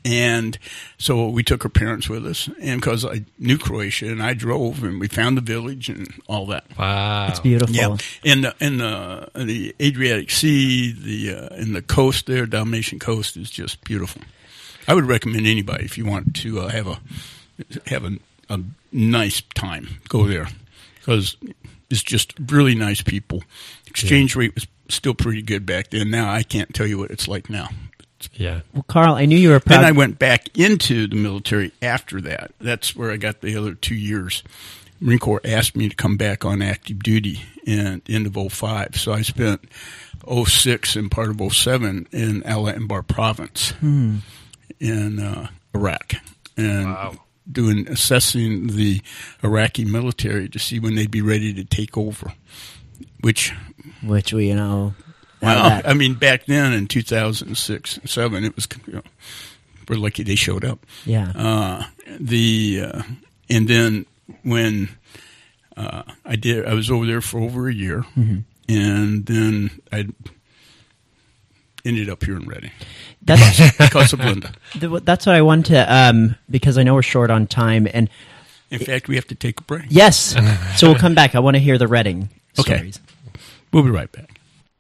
And so we took her parents with us, and because I knew Croatia, and I drove, and we found the village and all that. Wow, it's beautiful. Yeah, and the and the, the Adriatic Sea, the uh, and the coast there, Dalmatian coast, is just beautiful. I would recommend anybody if you want to uh, have a have a, a nice time, go there, because it's just really nice people. Exchange yeah. rate was still pretty good back then. Now I can't tell you what it's like now. Yeah. Well, Carl, I knew you were proud. Then I went back into the military after that. That's where I got the other two years. Marine Corps asked me to come back on active duty in end of oh five. So I spent oh six and part of oh seven in Al Anbar province hmm. in uh, Iraq. And wow. doing assessing the Iraqi military to see when they'd be ready to take over. Which Which we, you know... Well, I mean, back then in two thousand six and seven, it was, you know, we're lucky they showed up. Yeah. Uh, the uh, and then when uh, I did, I was over there for over a year, mm-hmm. and then I ended up here in Reading. That's because of Linda. That's what I wanted to, um, because I know we're short on time, and in fact, we have to take a break. Yes, so we'll come back. I want to hear the Reading okay. stories. We'll be right back.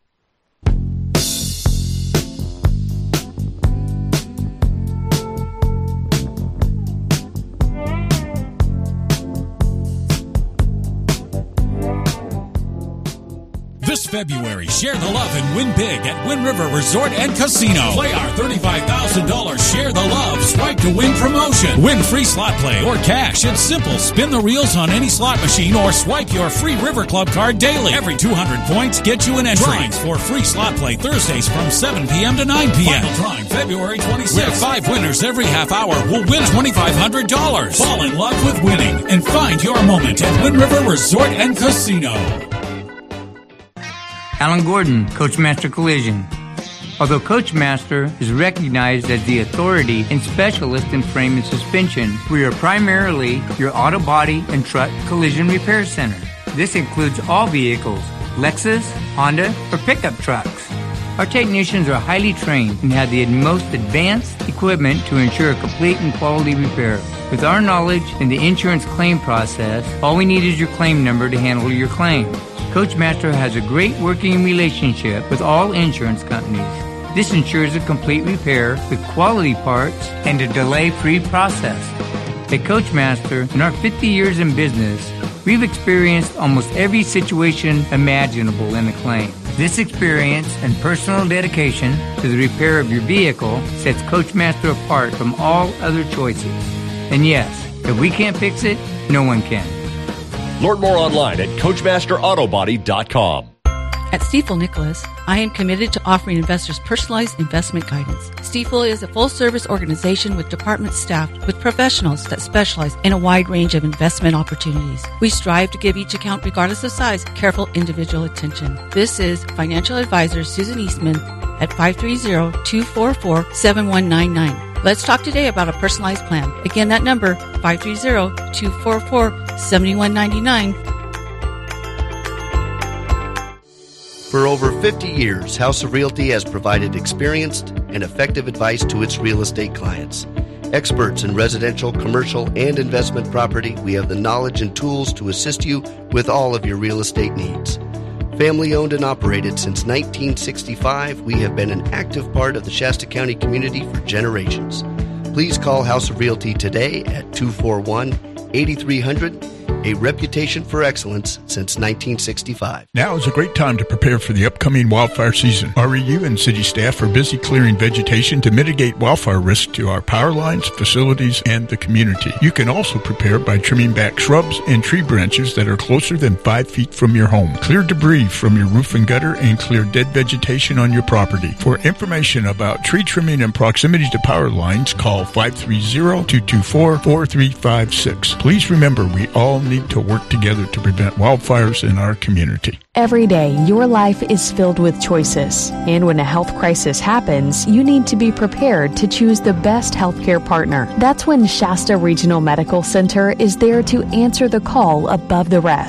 This February, share the love and win big at Wind River Resort and Casino. Play our thirty-five thousand dollars Share the Love Swipe to Win promotion. Win free slot play or cash. It's simple. Spin the reels on any slot machine or swipe your free River Club card daily. Every two hundred points gets you an entry. Drawings for free slot play Thursdays from seven p.m. to nine p.m. Final drawing February twenty-sixth. With five winners every half hour will win twenty-five hundred dollars. Fall in love with winning and find your moment at Wind River Resort and Casino. Alan Gordon, Coachmaster Collision. Although Coachmaster is recognized as the authority and specialist in frame and suspension, we are primarily your auto body and truck collision repair center. This includes all vehicles, Lexus, Honda, or pickup trucks. Our technicians are highly trained and have the most advanced equipment to ensure a complete and quality repair. With our knowledge in the insurance claim process, all we need is your claim number to handle your claim. Coachmaster has a great working relationship with all insurance companies. This ensures a complete repair with quality parts and a delay-free process. At Coachmaster, in our fifty years in business, we've experienced almost every situation imaginable in a claim. This experience and personal dedication to the repair of your vehicle sets Coachmaster apart from all other choices. And yes, if we can't fix it, no one can. Learn more online at Coachmaster Auto Body dot com. At Stifel Nicholas, I am committed to offering investors personalized investment guidance. Stifel is a full-service organization with departments staffed with professionals that specialize in a wide range of investment opportunities. We strive to give each account, regardless of size, careful individual attention. This is financial advisor Susan Eastman at five three zero, two four four, seven one nine nine. Let's talk today about a personalized plan. Again, that number, five three zero, two four four, seven one nine nine. For over fifty years, House of Realty has provided experienced and effective advice to its real estate clients. Experts in residential, commercial, and investment property, we have the knowledge and tools to assist you with all of your real estate needs. Family owned and operated since nineteen sixty-five, we have been an active part of the Shasta County community for generations. Please call House of Realty today at two four one, eight three hundred, a reputation for excellence since nineteen sixty-five. Now is a great time to prepare for the upcoming wildfire season. R E U and city staff are busy clearing vegetation to mitigate wildfire risk to our power lines, facilities, and the community. You can also prepare by trimming back shrubs and tree branches that are closer than five feet from your home. Clear debris from your roof and gutter and clear dead vegetation on your property. For information about tree trimming and proximity to power lines, call five three zero, two two four, four three five six. Please remember, we all need to work together to prevent wildfires in our community. Every day, your life is filled with choices. And when a health crisis happens, you need to be prepared to choose the best healthcare partner. That's when Shasta Regional Medical Center is there to answer the call above the rest.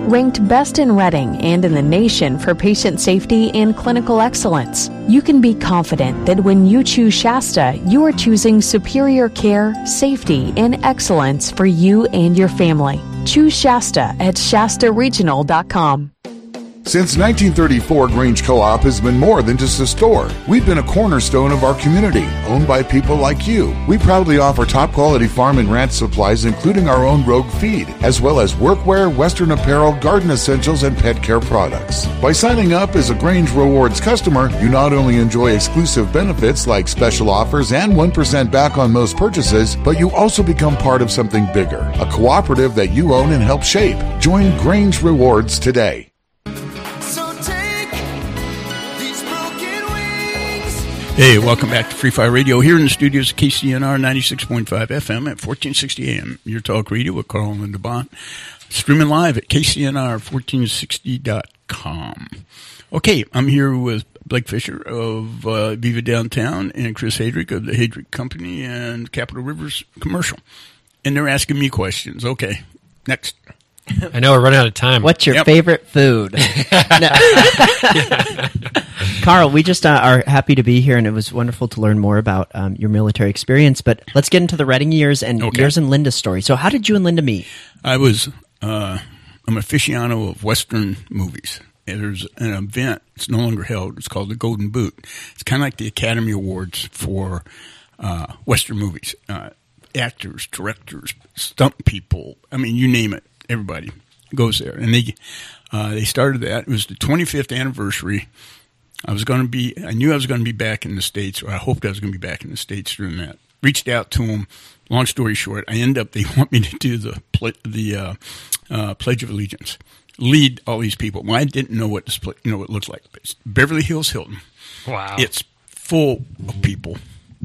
Ranked best in Reading and in the nation for patient safety and clinical excellence, you can be confident that when you choose Shasta, you are choosing superior care, safety, and excellence for you and your family. Choose Shasta at shasta regional dot com. Since nineteen thirty-four, Grange Co-op has been more than just a store. We've been a cornerstone of our community, owned by people like you. We proudly offer top-quality farm and ranch supplies, including our own Rogue feed, as well as workwear, Western apparel, garden essentials, and pet care products. By signing up as a Grange Rewards customer, you not only enjoy exclusive benefits like special offers and one percent back on most purchases, but you also become part of something bigger, a cooperative that you own and help shape. Join Grange Rewards today. Hey, welcome back to Free Fire Radio here in the studios of K C N R ninety-six point five F M at fourteen sixty A M. Your talk radio with Carl and Linda Bond. Streaming live at K C N R fourteen sixty dot com. Okay, I'm here with Blake Fisher of uh, Viva Downtown and Chris Hadrick of the Hadrick Company and Capital Rivers Commercial. And they're asking me questions. Okay, next. I know we're running out of time. What's your Yep. favorite food? Carl, we just uh, are happy to be here, and it was wonderful to learn more about um, your military experience. But let's get into the Reading years and Okay. yours and Linda's story. So how did you and Linda meet? I was, uh, I'm an aficionado of Western movies. And there's an event, it's no longer held, it's called the Golden Boot. It's kind of like the Academy Awards for uh, Western movies. Uh, actors, directors, stunt people, I mean, you name it, everybody goes there. And they uh, they started that. It was the twenty-fifth anniversary. I was going to be, I knew I was going to be back in the States, or I hoped I was going to be back in the States during that. Reached out to them. Long story short, I end up, they want me to do the ple- the uh, uh, Pledge of Allegiance, lead all these people. Well, I didn't know what this, pla- you know, what it looks like. It's Beverly Hills Hilton. Wow. It's full of people.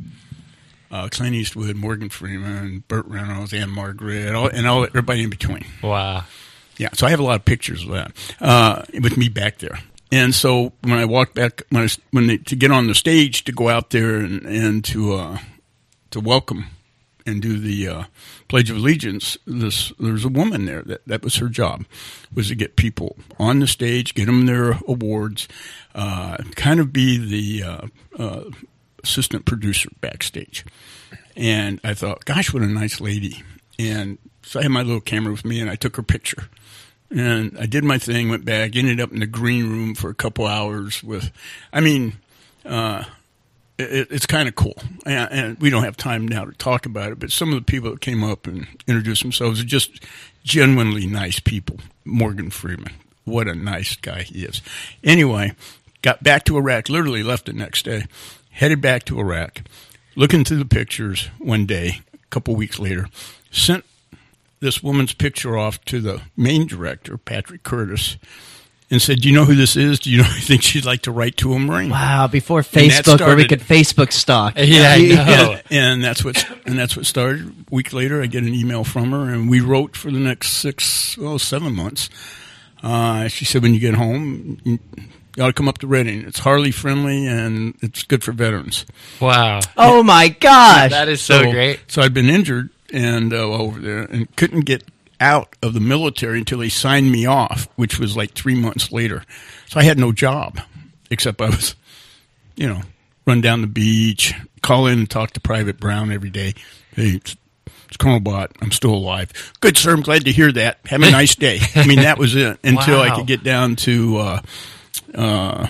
Uh, Clint Eastwood, Morgan Freeman, Burt Reynolds, Anne Margaret, all, and all everybody in between. Wow. Yeah, so I have a lot of pictures of that uh, with me back there. And so when I walked back, when I, when they, to get on the stage to go out there and, and to uh, to welcome and do the uh, Pledge of Allegiance, this there's a woman there that that was her job, was to get people on the stage, get them their awards, uh, kind of be the uh, uh, assistant producer backstage. And I thought, gosh, what a nice lady. And so I had my little camera with me, and I took her picture. And I did my thing, went back, ended up in the green room for a couple hours with, I mean, uh, it, it's kind of cool. And, and we don't have time now to talk about it, but some of the people that came up and introduced themselves are just genuinely nice people. Morgan Freeman, what a nice guy he is. Anyway, got back to Iraq, literally left the next day, headed back to Iraq, looking through the pictures one day, a couple weeks later, sent this woman's picture off to the main director, Patrick Curtis, and said, do you know who this is? Do you know who you think she'd like to write to him? Ring? Wow, before And that Facebook, where we started- could Facebook stalk. Yeah, I know. And, and that's what and that's what started. A week later, I get an email from her, and we wrote for the next six, oh, seven months. Uh, she said, when you get home, you got to come up to Reading. It's Harley friendly, and it's good for veterans. Wow. Oh, my gosh. That is so, great. So I'd been injured and uh, over there, and couldn't get out of the military until they signed me off, which was like three months later. So I had no job, except I was, you know, run down the beach, call in and talk to Private Brown every day. Hey, it's, it's Colonel Bott. I'm still alive. Good, sir. I'm glad to hear that. Have a nice day. I mean, that was it until I Wow. could get down to uh, uh,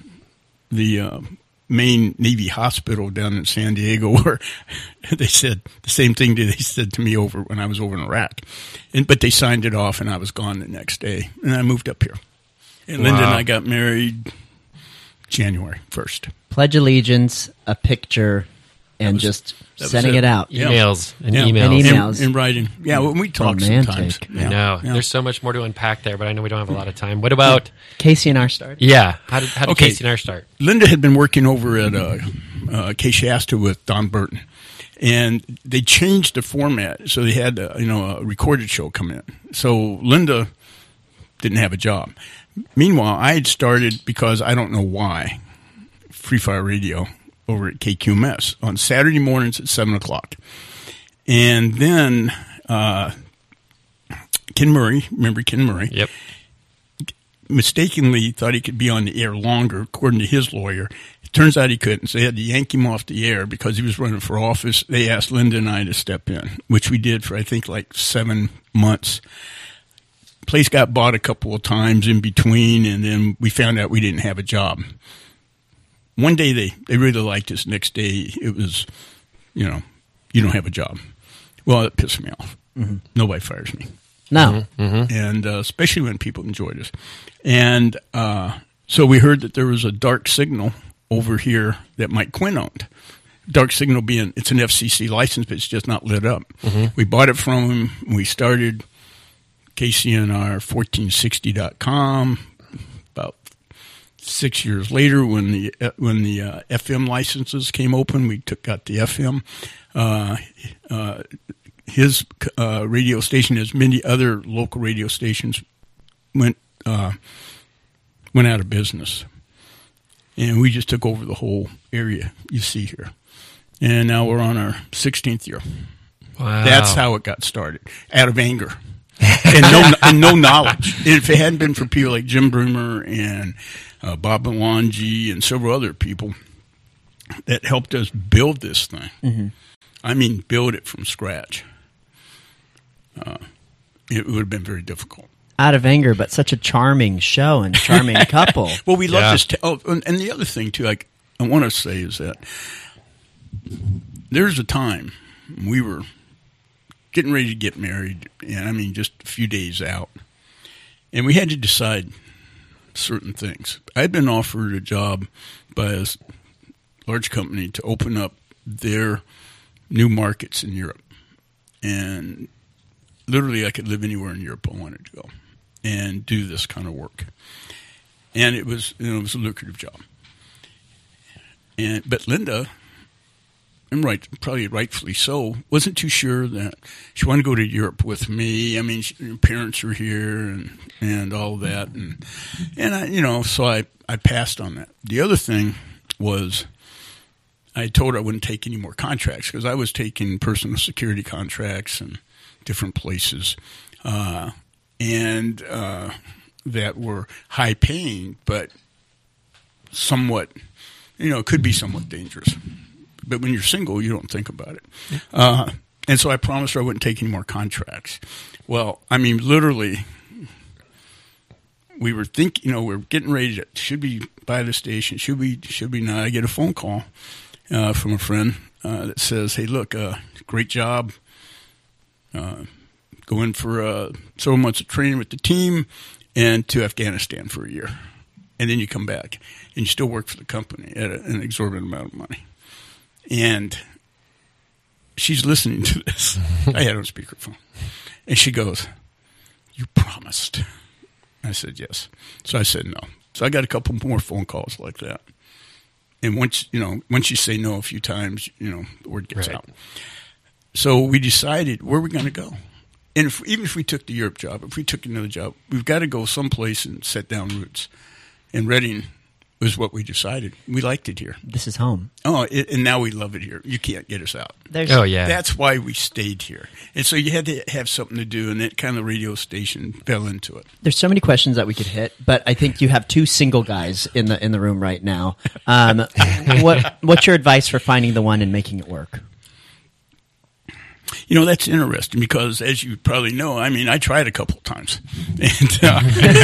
the uh, main Navy hospital down in San Diego, where they said the same thing that they said to me over when I was over in Iraq. And but they signed it off, and I was gone the next day, and I moved up here. And Linda and Wow. I got married January first. Pledge allegiance, a picture, and was- just that was sending it. it out. Yeah. Emails and Yeah. emails. And emails. In, in writing. Yeah, well, we talk Romantic. sometimes. I Yeah. know. Yeah. There's so much more to unpack there, but I know we don't have a lot of time. What about, Casey and our start. yeah, how did, how did Okay. Casey and I start? Linda had been working over at uh, uh, K Shasta with Don Burton, and they changed the format, so they had uh, you know a recorded show come in. So Linda didn't have a job. Meanwhile, I had started, because I don't know why, Free Fire Radio over at K Q M S on Saturday mornings at seven o'clock, and then uh, Ken Murray, remember Ken Murray? Yep. Mistakenly thought he could be on the air longer, according to his lawyer. It turns out he couldn't, so they had to yank him off the air because he was running for office. They asked Linda and I to step in, which we did for, I think, like seven months. Place got bought a couple of times in between, and then we found out we didn't have a job. One day they, they really liked us. Next day it was, you know, you don't have a job. Well, it pissed me off. Mm-hmm. Nobody fires me. No. Mm-hmm. And uh, especially when people enjoyed us. And uh, so we heard that there was a dark signal over here that Mike Quinn owned. Dark signal being, it's an F C C license, but it's just not lit up. Mm-hmm. We bought it from him. We started K C N R fourteen sixty dot com about six years later when the uh, when the uh, F M licenses came open. We took got the F M. Uh, uh, his uh, radio station, as many other local radio stations, went uh, went out of business, and we just took over the whole area you see here. And now we're on our sixteenth year. Wow. That's how it got started, out of anger and no and no knowledge. And if it hadn't been for people like Jim Brumer and uh, Bob Melange and several other people that helped us build this thing, Mm-hmm. I mean, build it from scratch, uh, it would have been very difficult. Out of anger, but such a charming show and charming couple. Well, we love Yeah. this. T- oh, and and the other thing, too, like, I want to say is that there's a time we were getting ready to get married, and I mean, just a few days out, and we had to decide certain things. I'd been offered a job by a large company to open up their new markets in Europe, and literally I could live anywhere in Europe I wanted to go and do this kind of work. And it was, you know, it was a lucrative job. And but Linda, and right, probably rightfully so, wasn't too sure that she wanted to go to Europe with me. I mean, she, her parents were here and and all that, and and I, you know, so I I passed on that. The other thing was, I told her I wouldn't take any more contracts because I was taking personal security contracts and different places, uh, and uh, that were high paying, but somewhat, you know, it could be somewhat dangerous. But when you're single, you don't think about it. Uh, and so I promised her I wouldn't take any more contracts. Well, I mean, literally, we were thinking, you know, we we're getting ready to, should we buy the station? Should we, should we not? I get a phone call uh, from a friend uh, that says, hey, look, uh, great job. Uh, go in for uh, several months of training with the team and to Afghanistan for a year. And then you come back and you still work for the company at a, an exorbitant amount of money. And she's listening to this. I had her on speakerphone. And she goes, you promised. I said, yes. So I said, no. So I got a couple more phone calls like that. And once, you know, once you say no a few times, you know, the word gets Right. out. So we decided, where are we going to go? And if, even if we took the Europe job, if we took another job, we've got to go someplace and set down roots. And Reading was what we decided. We liked it here. This is home. Oh, it, and now we love it here. You can't get us out. There's, Oh, yeah. That's why we stayed here. And so you had to have something to do, and that kind of radio station fell into it. There's so many questions that we could hit, but I think you have two single guys in the in the room right now. Um, what what's your advice for finding the one and making it work? You know, that's interesting because, as you probably know, I mean, I tried a couple of times. And, uh,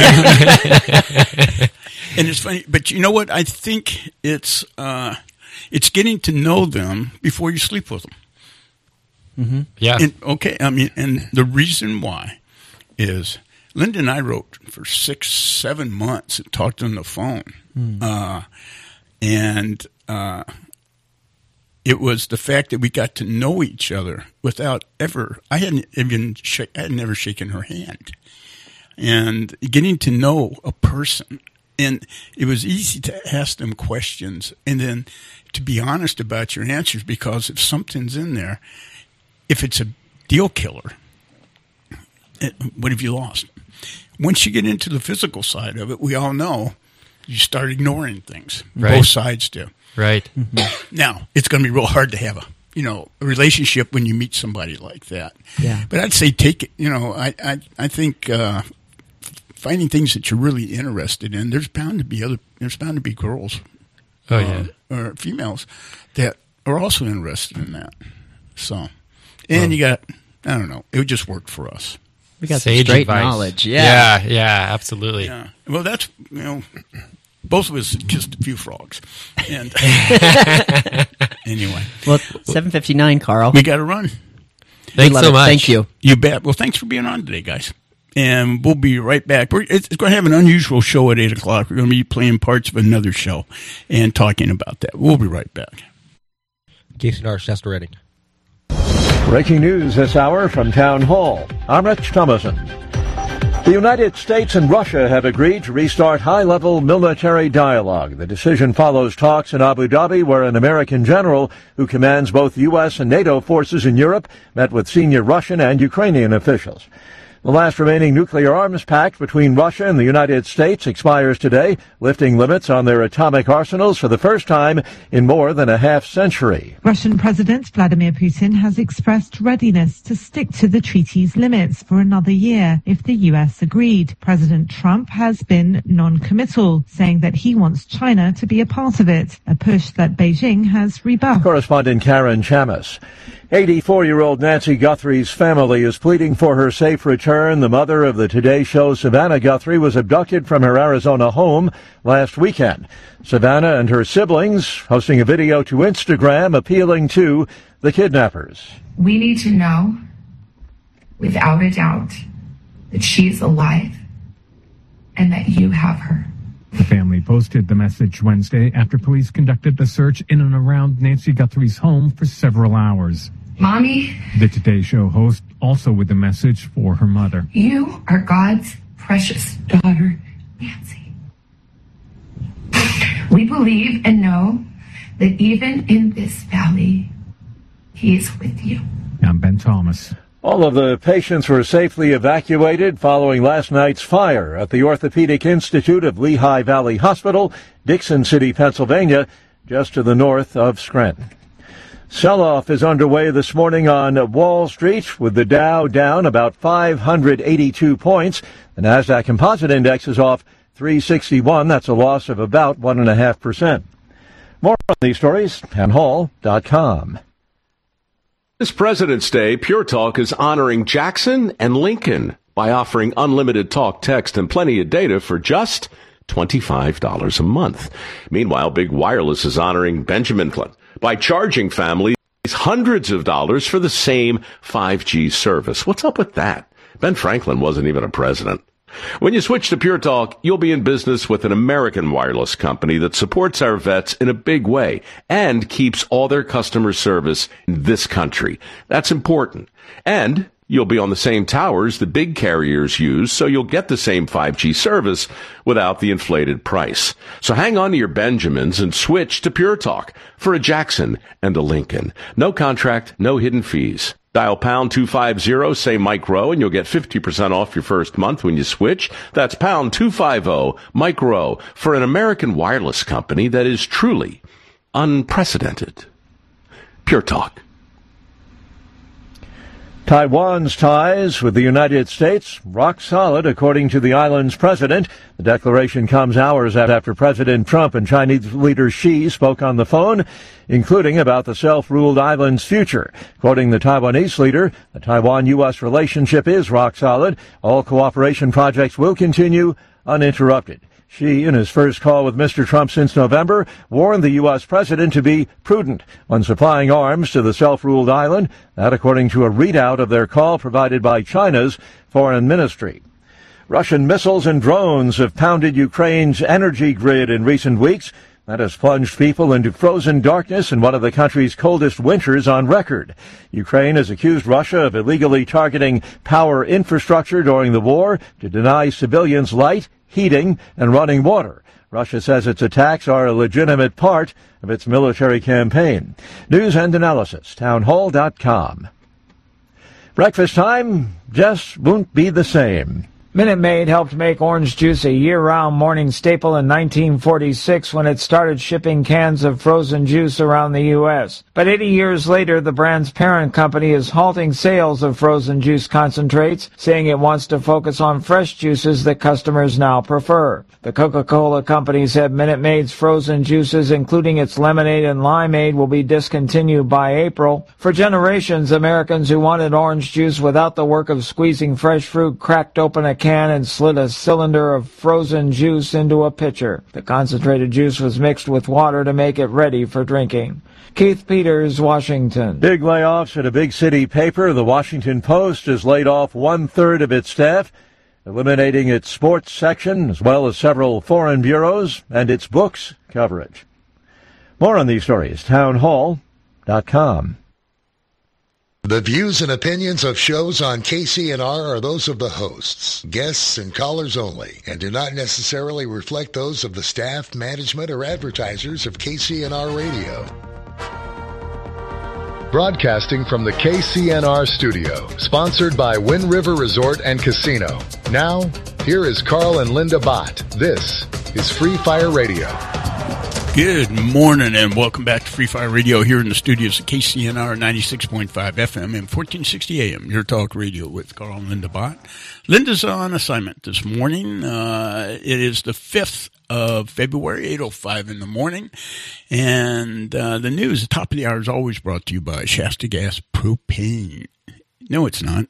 and it's funny, but you know what? I think it's uh, it's getting to know them before you sleep with them. Mm-hmm. Yeah. And, okay, I mean, and the reason why is Linda and I wrote for six, seven months and talked on the phone. Mm. Uh, and uh, it was the fact that we got to know each other without ever, I hadn't even, sh- I had never shaken her hand. And getting to know a person. And it was easy to ask them questions and then to be honest about your answers, because if something's in there, if it's a deal killer, it, what have you lost? Once you get into the physical side of it, we all know you start ignoring things. Right. Both sides do. Right. Now, it's going to be real hard to have a you know, a relationship when you meet somebody like that. Yeah. But I'd say take it, you know, I, I, I think, uh, finding things that you're really interested in, there's bound to be other, there's bound to be girls. Oh, yeah. Uh, or females that are also interested in that. So, and well, you got, I don't know, it just worked for us. We got Sage straight advice. knowledge. Yeah. Yeah, yeah, absolutely. Yeah. Well, that's, you know, both of us just a few frogs. And anyway. Well, seven fifty-nine, Carl. We got to run. Thanks so it. much. Thank you. You bet. Well, thanks for being on today, guys. And we'll be right back. We're, it's going to have an unusual show at eight o'clock. We're going to be playing parts of another show and talking about that. We'll be right back. K C N R, Shasta Redding. Breaking news this hour from Town Hall. I'm Rich Thomason. The United States and Russia have agreed to restart high-level military dialogue. The decision follows talks in Abu Dhabi where an American general who commands both U S and NATO forces in Europe met with senior Russian and Ukrainian officials. The last remaining nuclear arms pact between Russia and the United States expires today, lifting limits on their atomic arsenals for the first time in more than a half century. Russian President Vladimir Putin has expressed readiness to stick to the treaty's limits for another year if the U S agreed. President Trump has been non-committal, saying that he wants China to be a part of it, a push that Beijing has rebuffed. Correspondent Karen Chamis. eighty-four-year-old Nancy Guthrie's family is pleading for her safe return. The mother of the Today Show, Savannah Guthrie, was abducted from her Arizona home last weekend. Savannah and her siblings posting a video to Instagram appealing to the kidnappers. We need to know, without a doubt, that she's alive and that you have her. The family posted the message Wednesday after police conducted a search in and around Nancy Guthrie's home for several hours. Mommy, the Today Show host also with the message for her mother. You are God's precious daughter, Nancy. We believe and know that even in this valley, He is with you. I'm Ben Thomas. All of the patients were safely evacuated following last night's fire at the Orthopedic Institute of Lehigh Valley Hospital, Dixon City, Pennsylvania, just to the north of Scranton. Sell-off is underway this morning on Wall Street, with the Dow down about five hundred eighty-two points. The NASDAQ Composite Index is off three sixty-one. That's a loss of about one point five percent. More on these stories, town hall dot com. This President's Day, Pure Talk is honoring Jackson and Lincoln by offering unlimited talk, text, and plenty of data for just twenty-five dollars a month. Meanwhile, Big Wireless is honoring Benjamin Franklin by charging families hundreds of dollars for the same five G service. What's up with that? Ben Franklin wasn't even a president. When you switch to Pure Talk, you'll be in business with an American wireless company that supports our vets in a big way and keeps all their customer service in this country. That's important. And you'll be on the same towers the big carriers use, so you'll get the same five G service without the inflated price. So hang on to your Benjamins and switch to Pure Talk for a Jackson and a Lincoln. No contract, no hidden fees. Dial pound two fifty, say Mike Rowe, and you'll get fifty percent off your first month when you switch. That's pound two fifty, Mike Rowe, for an American wireless company that is truly unprecedented. Pure Talk. Taiwan's ties with the United States rock solid, according to the island's president. The declaration comes hours after President Trump and Chinese leader Xi spoke on the phone, including about the self-ruled island's future. Quoting the Taiwanese leader, the Taiwan-U S relationship is rock solid. All cooperation projects will continue uninterrupted. Xi, in his first call with Mister Trump since November, warned the U S president to be prudent when supplying arms to the self-ruled island. That according to a readout of their call provided by China's foreign ministry. Russian missiles and drones have pounded Ukraine's energy grid in recent weeks. That has plunged people into frozen darkness in one of the country's coldest winters on record. Ukraine has accused Russia of illegally targeting power infrastructure during the war to deny civilians light, heating, and running water. Russia says its attacks are a legitimate part of its military campaign. News and analysis, town hall dot com. Breakfast time just won't be the same. Minute Maid helped make orange juice a year-round morning staple in nineteen forty-six when it started shipping cans of frozen juice around the U S But eighty years later, the brand's parent company is halting sales of frozen juice concentrates, saying it wants to focus on fresh juices that customers now prefer. The Coca-Cola company said Minute Maid's frozen juices, including its lemonade and limeade, will be discontinued by April. For generations, Americans who wanted orange juice without the work of squeezing fresh fruit cracked open a can and slid a cylinder of frozen juice into a pitcher. The concentrated juice was mixed with water to make it ready for drinking. Keith Peters, Washington. Big layoffs at a big city paper. The Washington Post has laid off one-third of its staff, eliminating its sports section as well as several foreign bureaus and its books coverage. More on these stories, town hall dot com. The views and opinions of shows on K C N R are those of the hosts, guests, and callers only, and do not necessarily reflect those of the staff, management, or advertisers of K C N R Radio. Broadcasting from the K C N R studio, sponsored by Wind River Resort and Casino. Now, here is Carl and Linda Bott. This is Free Fire Radio. Good morning and welcome back to Free Fire Radio here in the studios of K C N R ninety-six point five F M and fourteen sixty A M, your talk radio with Carl and Linda Bott. Linda's on assignment this morning. Uh, it is the fifth of February, eight oh five in the morning. And uh, the news, the top of the hour, is always brought to you by Shasta Gas Propane. No, it's not.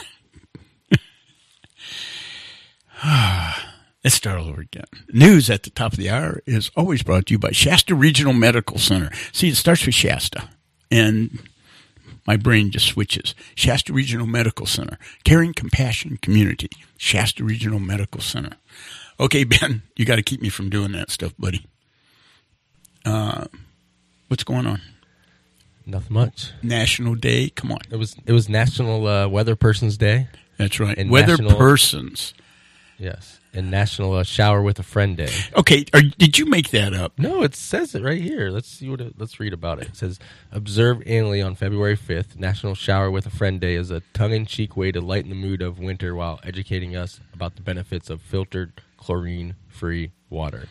Let's start all over again. News at the top of the hour is always brought to you by Shasta Regional Medical Center. See, it starts with Shasta, and my brain just switches. Shasta Regional Medical Center. Caring, compassion, community. Shasta Regional Medical Center. Okay, Ben, you got to keep me from doing that stuff, buddy. Uh, what's going on? Nothing much. National Day? Come on. It was it was National uh, Weather Person's Day. That's right. And Weather National, Persons. Yes. And National uh, Shower with a Friend Day. Okay, are, did you make that up? No, it says it right here. Let's see what. It, let's read about it. It says, observed annually on February fifth, National Shower with a Friend Day is a tongue-in-cheek way to lighten the mood of winter while educating us about the benefits of filtered, chlorine-free water.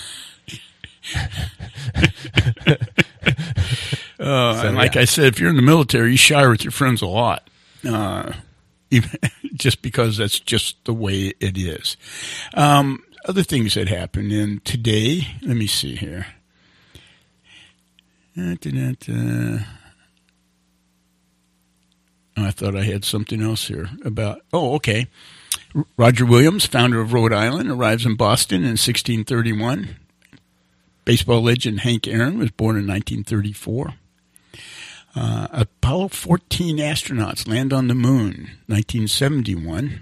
uh, so, and like yeah. I said, if you're in the military, you shower with your friends a lot. Uh, even, just because that's just the way it is. Um, other things that happened in today, let me see here. Uh, oh, I thought I had something else here about, oh, okay. Roger Williams, founder of Rhode Island, arrives in Boston in sixteen thirty-one. Baseball legend Hank Aaron was born in nineteen thirty-four. Uh, Apollo fourteen astronauts land on the moon, nineteen seventy-one.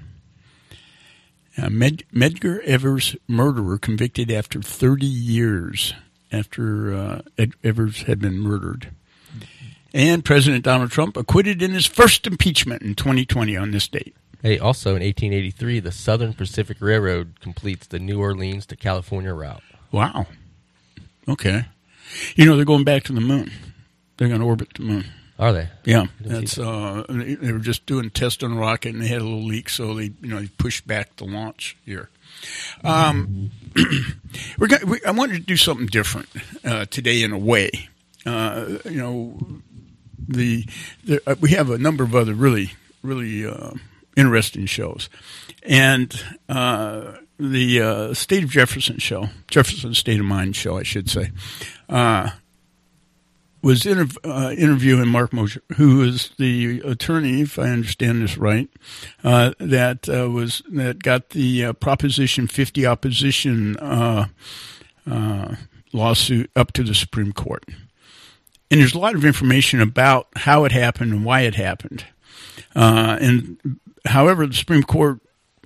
Uh, Med- Medgar Evers murderer convicted after thirty years after uh, Ed- Evers had been murdered. And President Donald Trump acquitted in his first impeachment in twenty twenty on this date. Hey, also in eighteen eighty-three, the Southern Pacific Railroad completes the New Orleans to California route. Wow. Okay. You know, they're going back to the moon. They're going to orbit the moon. Are they? Yeah. That's uh, they were just doing tests on a rocket, and they had a little leak, so they, you know, they pushed back the launch here. Um, we're going. We, I wanted to do something different uh, today, in a way. Uh, you know, the, the uh, we have a number of other really, really uh, interesting shows, and uh, the uh, State of Jefferson show, Jefferson State of Mind show, I should say. Uh, was interv- uh, interviewing Mark Mosher, who is the attorney, if I understand this right, uh, that uh, was that got the uh, Proposition fifty opposition uh, uh, lawsuit up to the Supreme Court. And there's a lot of information about how it happened and why it happened. Uh, and however, the Supreme Court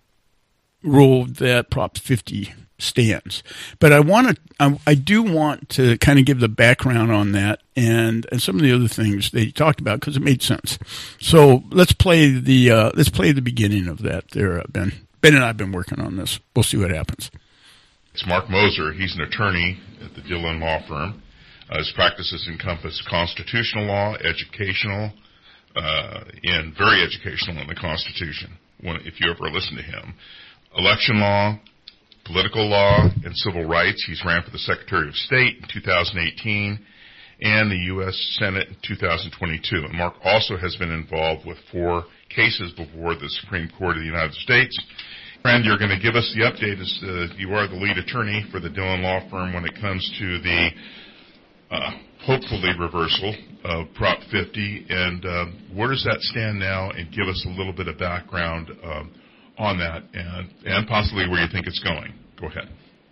ruled that Prop fifty stands. But I want to, I, I do want to kind of give the background on that and, and some of the other things they talked about because it made sense. So let's play the uh, let's play the beginning of that there, uh, Ben. Ben and I have been working on this. We'll see what happens. It's Mark Moser. He's an attorney at the Dillon Law Firm. Uh, his practices encompass constitutional law, educational, uh, and very educational in the Constitution, when, if you ever listen to him. election law, political law, and civil rights. He's ran for the Secretary of State in two thousand eighteen and the U S Senate in two thousand twenty-two. And Mark also has been involved with four cases before the Supreme Court of the United States. Friend, you're going to give us the update as uh, you are the lead attorney for the Dillon Law Firm when it comes to the uh, hopefully reversal of Prop fifty. And uh, where does that stand now? And give us a little bit of background um, on that and, and possibly where you think it's going. Go ahead.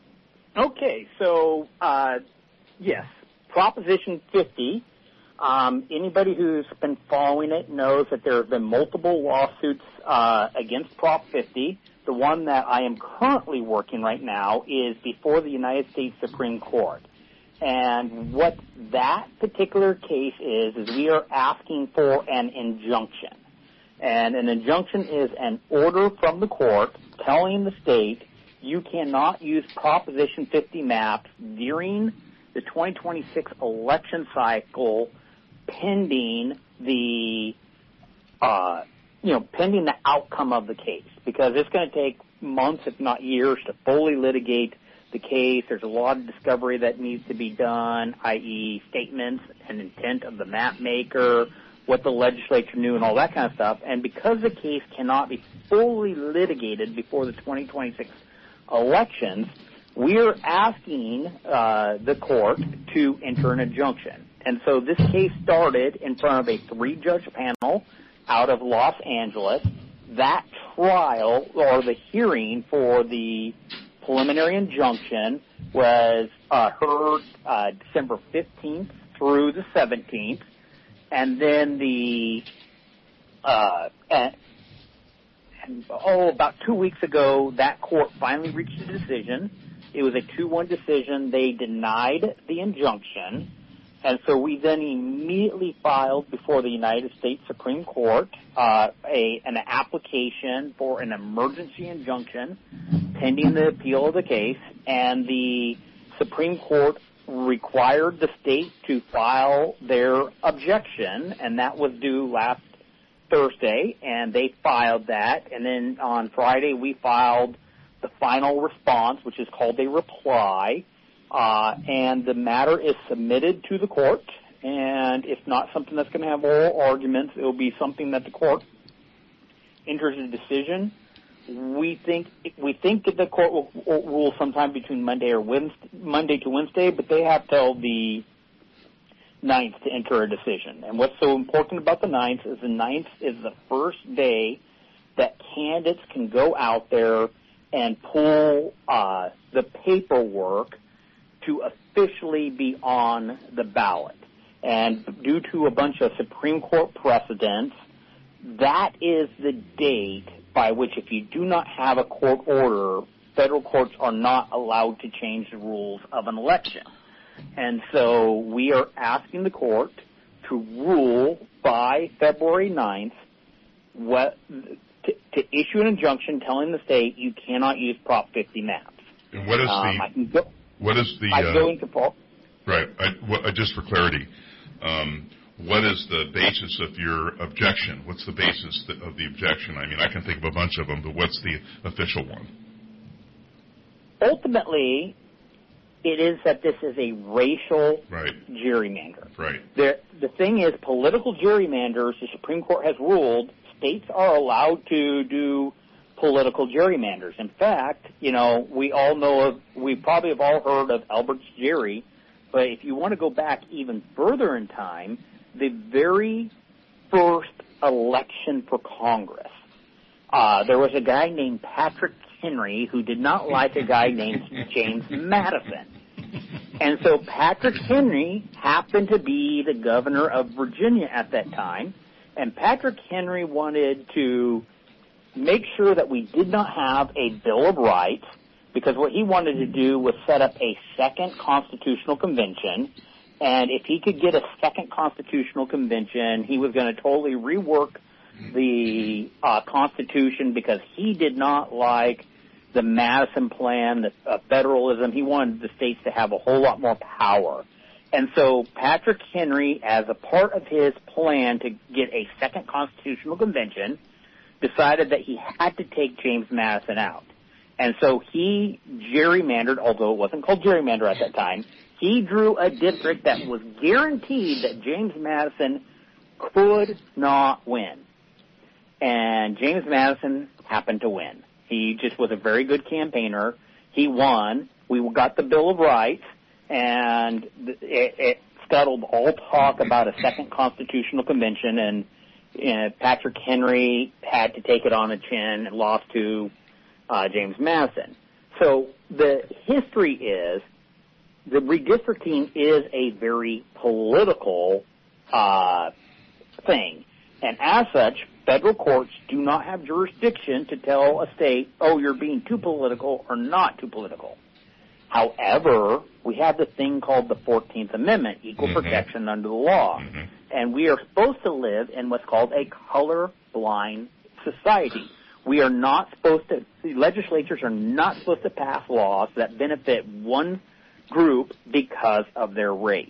Okay, so uh, yes, Proposition fifty, um, anybody who's been following it knows that there have been multiple lawsuits uh, against Prop fifty. The one that I am currently working right now is before the United States Supreme Court. And what that particular case is, is we are asking for an injunction. And an injunction is an order from the court telling the state you cannot use Proposition fifty maps during the twenty twenty-six election cycle pending the, uh, you know, pending the outcome of the case, because it's going to take months, if not years, to fully litigate the case. There's a lot of discovery that needs to be done, that is statements and intent of the map maker, what the legislature knew and all that kind of stuff. And because the case cannot be fully litigated before the twenty twenty-six elections, we're asking uh, the court to enter an injunction. And so this case started in front of a three-judge panel out of Los Angeles. That trial, or the hearing for the preliminary injunction, was uh, heard uh, December fifteenth through the seventeenth. And then the, uh, and, and, oh, about two weeks ago, that court finally reached a decision. It was a two one decision. They denied the injunction. And so we then immediately filed before the United States Supreme Court uh, a, an application for an emergency injunction pending the appeal of the case. And the Supreme Court required the state to file their objection, and that was due last Thursday, and they filed that. And then on Friday we filed the final response, which is called a reply, uh, and the matter is submitted to the court, and it's not something that's going to have oral arguments. It will be something that the court enters a decision. We think we think that the court will, will rule sometime between Monday or Wednesday, Monday to Wednesday, but they have till the ninth to enter a decision. And what's so important about the ninth is the ninth is the first day that candidates can go out there and pull uh, the paperwork to officially be on the ballot. And due to a bunch of Supreme Court precedents, that is the date by which, if you do not have a court order, federal courts are not allowed to change the rules of an election. And so we are asking the court to rule by February ninth what, to, to issue an injunction telling the state you cannot use Prop fifty maps. And what is um, the... I can go, what is the... I uh, go into Paul. Right. I, what, uh, just for clarity, um, what is the basis of your objection? What's the basis th- of the objection? I mean, I can think of a bunch of them, but what's the official one? Ultimately, it is that this is a racial right. gerrymander. Right. The, the thing is, political gerrymanders, the Supreme Court has ruled, states are allowed to do political gerrymanders. In fact, you know, we all know of, we probably have all heard of Albert's Gerry, but if you want to go back even further in time, the very first election for Congress, uh, there was a guy named Patrick Henry who did not like a guy named James Madison. And so Patrick Henry happened to be the governor of Virginia at that time, and Patrick Henry wanted to make sure that we did not have a Bill of Rights, because what he wanted to do was set up a second constitutional convention, and if he could get a second constitutional convention, he was going to totally rework the uh, Constitution, because he did not like the Madison plan, the uh, federalism. He wanted the states to have a whole lot more power. And so Patrick Henry, as a part of his plan to get a second constitutional convention, decided that he had to take James Madison out. And so he gerrymandered, although it wasn't called gerrymander at that time, he drew a district that was guaranteed that James Madison could not win. And James Madison happened to win. He just was a very good campaigner. He won. We got the Bill of Rights, and it, it scuttled all talk about a second constitutional convention, and uh, Patrick Henry had to take it on the chin and lost to uh, James Madison. So the history is the redistricting is a very political uh, thing, and as such, federal courts do not have jurisdiction to tell a state, oh, you're being too political or not too political. However, we have this thing called the fourteenth Amendment, equal mm-hmm. protection under the law. Mm-hmm. And we are supposed to live in what's called a color-blind society. We are not supposed to, the legislatures are not supposed to pass laws that benefit one group because of their race.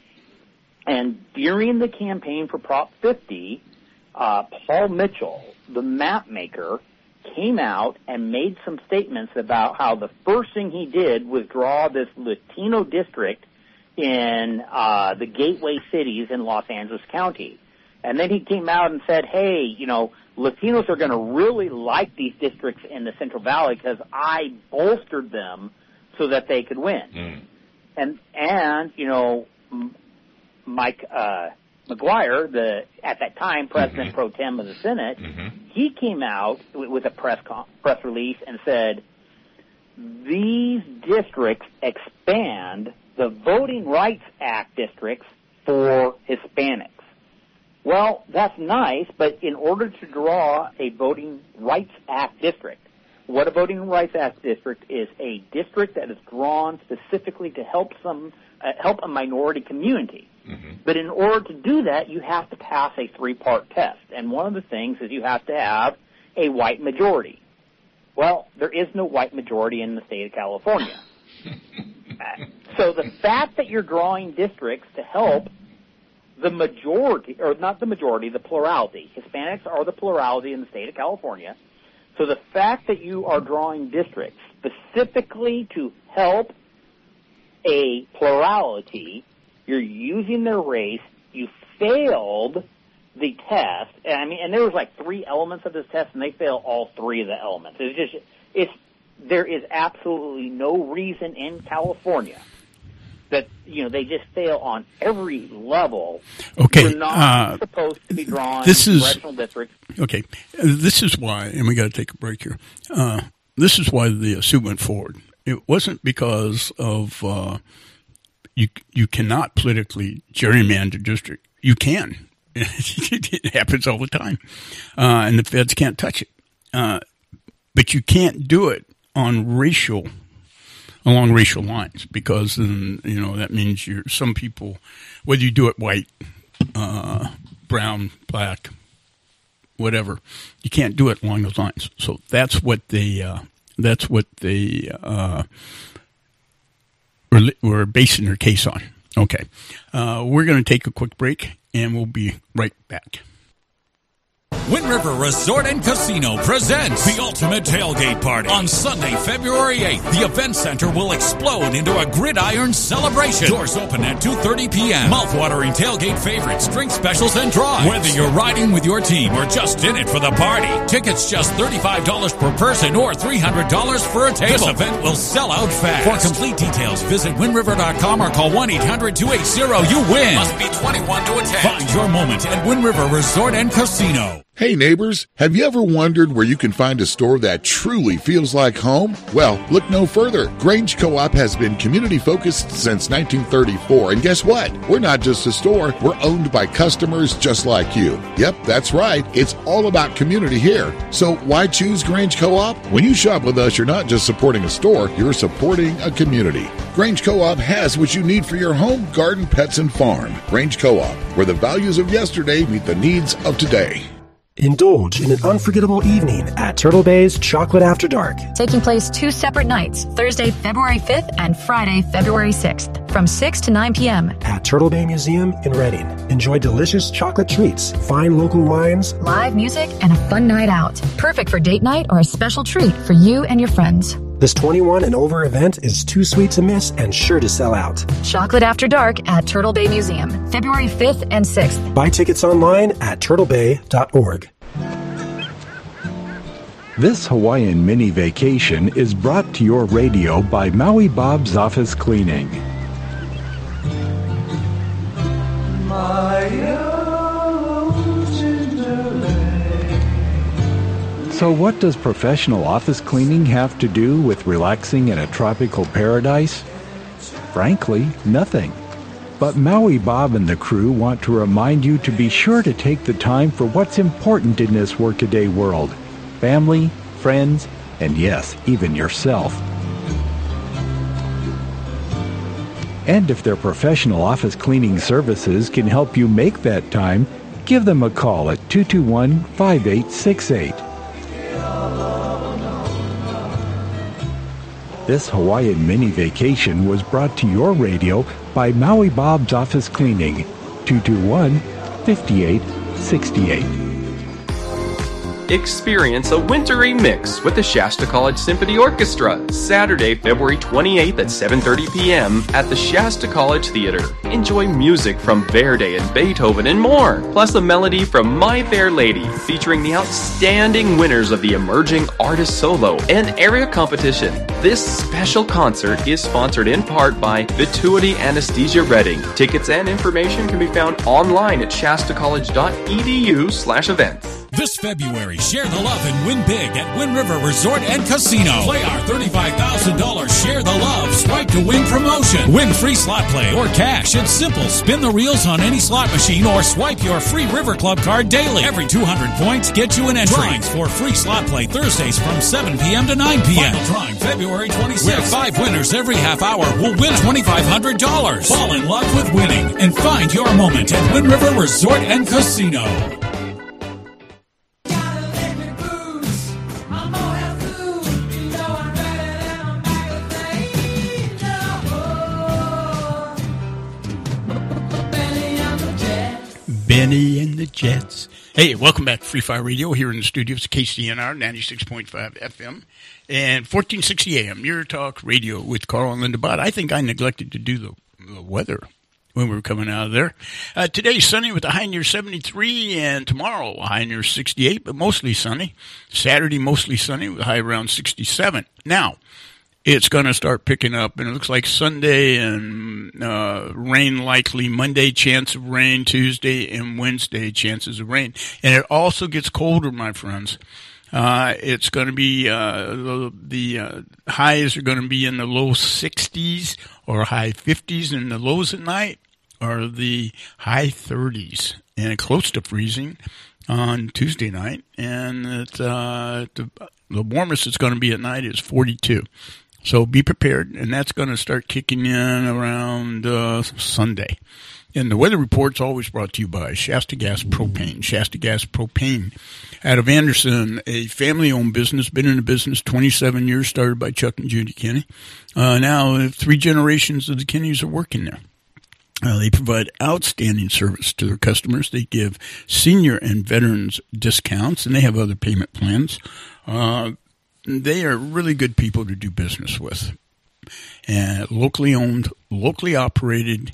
And during the campaign for Prop fifty, uh, Paul Mitchell, the map maker, came out and made some statements about how the first thing he did was draw this Latino district in uh, the gateway cities in Los Angeles County. And then he came out and said, hey, you know, Latinos are going to really like these districts in the Central Valley because I bolstered them so that they could win. Mm. And, and you know, Mike uh, McGuire, the at that time President mm-hmm. pro tem of the Senate, mm-hmm. he came out with a press con- press release and said, these districts expand the Voting Rights Act districts for Hispanics. Well, that's nice, but in order to draw a Voting Rights Act district, what a Voting Rights Act district is a district that is drawn specifically to help some uh, help a minority community. Mm-hmm. But in order to do that, you have to pass a three-part test. And one of the things is you have to have a white majority. Well, there is no white majority in the state of California. uh, so the fact that you're drawing districts to help the majority, or not the majority, the plurality. Hispanics are the plurality in the state of California. So the fact that you are drawing districts specifically to help a plurality, you're using their race, you failed the test. And I mean, and there was like three elements of this test, and they failed all three of the elements. It's just, it's, there is absolutely no reason in California that, you know, they just fail on every level. Okay. You're not uh, supposed to be drawn this is, congressional districts. Okay. This is why, and we got to take a break here. Uh, this is why the suit went forward. It wasn't because of, uh, you, you cannot politically gerrymander district. You can. It happens all the time. Uh, and the feds can't touch it. Uh, but you can't do it on racial along racial lines, because then, you know, that means you're some people, whether you do it white, uh, brown, black, whatever, you can't do it along those lines. So that's what they uh, that's what they uh, were, were basing their case on. Okay, uh, we're going to take a quick break, and we'll be right back. Wind River Resort and Casino presents the Ultimate Tailgate Party on Sunday, February eighth. The event center will explode into a gridiron celebration. Doors open at two thirty p.m. Mouthwatering tailgate favorites, drink specials, and drives. Whether you're riding with your team or just in it for the party, tickets just thirty-five dollars per person or three hundred dollars for a table. This event will sell out fast. For complete details, visit wind river dot com or call one eight hundred two eight zero you win. Must be twenty-one to attend. Find your moment at Wind River Resort and Casino. Hey neighbors, have you ever wondered where you can find a store that truly feels like home? Well, look no further. Grange Co-op has been community focused since nineteen thirty-four, and guess what? We're not just a store, we're owned by customers just like you. Yep, that's right. It's all about community here. So why choose Grange Co-op? When you shop with us, you're not just supporting a store, you're supporting a community. Grange Co-op has what you need for your home, garden, pets, and farm. Grange Co-op, where the values of yesterday meet the needs of today. Indulge in an unforgettable evening at Turtle Bay's Chocolate After Dark. Taking place two separate nights, Thursday, February fifth and Friday, February sixth, from six to nine p.m. at Turtle Bay Museum in Redding. Enjoy delicious chocolate treats, fine local wines, live music, and a fun night out. Perfect for date night or a special treat for you and your friends. This twenty-one and over event is too sweet to miss and sure to sell out. Chocolate After Dark at Turtle Bay Museum, February fifth and sixth. Buy tickets online at turtle bay dot org. This Hawaiian mini vacation is brought to your radio by Maui Bob's Office Cleaning. So what does professional office cleaning have to do with relaxing in a tropical paradise? Frankly, nothing. But Maui Bob and the crew want to remind you to be sure to take the time for what's important in this workaday world. Family, friends, and yes, even yourself. And if their professional office cleaning services can help you make that time, give them a call at two two one, five eight six eight. This Hawaiian mini vacation was brought to your radio by Maui Bob's Office Cleaning, two two one, five eight six eight. Experience a wintry mix with the Shasta College Symphony Orchestra, Saturday, February twenty-eighth at seven thirty p.m. at the Shasta College Theater. Enjoy music from Verdi and Beethoven and more, plus a melody from My Fair Lady, featuring the outstanding winners of the Emerging Artist Solo and Area Competition. This special concert is sponsored in part by Vituity Anesthesia Reading. Tickets and information can be found online at shastacollege.edu slash events. This February, share the love and win big at Wind River Resort and Casino. Play our thirty-five thousand dollars Share the Love Swipe to Win promotion. Win free slot play or cash. It's simple. Spin the reels on any slot machine or swipe your free River Club card daily. Every two hundred points gets you an entry. Drawings for free slot play Thursdays from seven p.m. to nine p.m. Final drawing February twenty-sixth. Where five winners every half hour will win twenty-five hundred dollars. Fall in love with winning and find your moment at Wind River Resort and Casino. Benny and the Jets. Hey, welcome back to Free Fire Radio here in the studios, K C N R ninety-six point five F M and fourteen sixty A M. Your talk radio with Carl and Linda Bott. I think I neglected to do the, the weather when we were coming out of there. Uh, today, sunny with a high near seventy-three, and tomorrow, a high near sixty-eight, but mostly sunny. Saturday, mostly sunny with a high around sixty-seven. Now, it's going to start picking up, and it looks like Sunday and uh, rain likely. Monday, chance of rain. Tuesday and Wednesday, chances of rain. And it also gets colder, my friends. Uh, it's going to be, uh, the, the uh, highs are going to be in the low sixties or high fifties, and the lows at night are the high thirties and close to freezing on Tuesday night. And it, uh, the, the warmest it's going to be at night is forty-two. So be prepared, and that's going to start kicking in around uh, Sunday. And the weather report's always brought to you by Shasta Gas Propane. Shasta Gas Propane out of Anderson, a family-owned business, been in the business twenty-seven years, started by Chuck and Judy Kinney. Uh, now, three generations of the Kinneys are working there. Uh, they provide outstanding service to their customers. They give senior and veterans discounts, and they have other payment plans. Uh They are really good people to do business with. And locally owned, locally operated,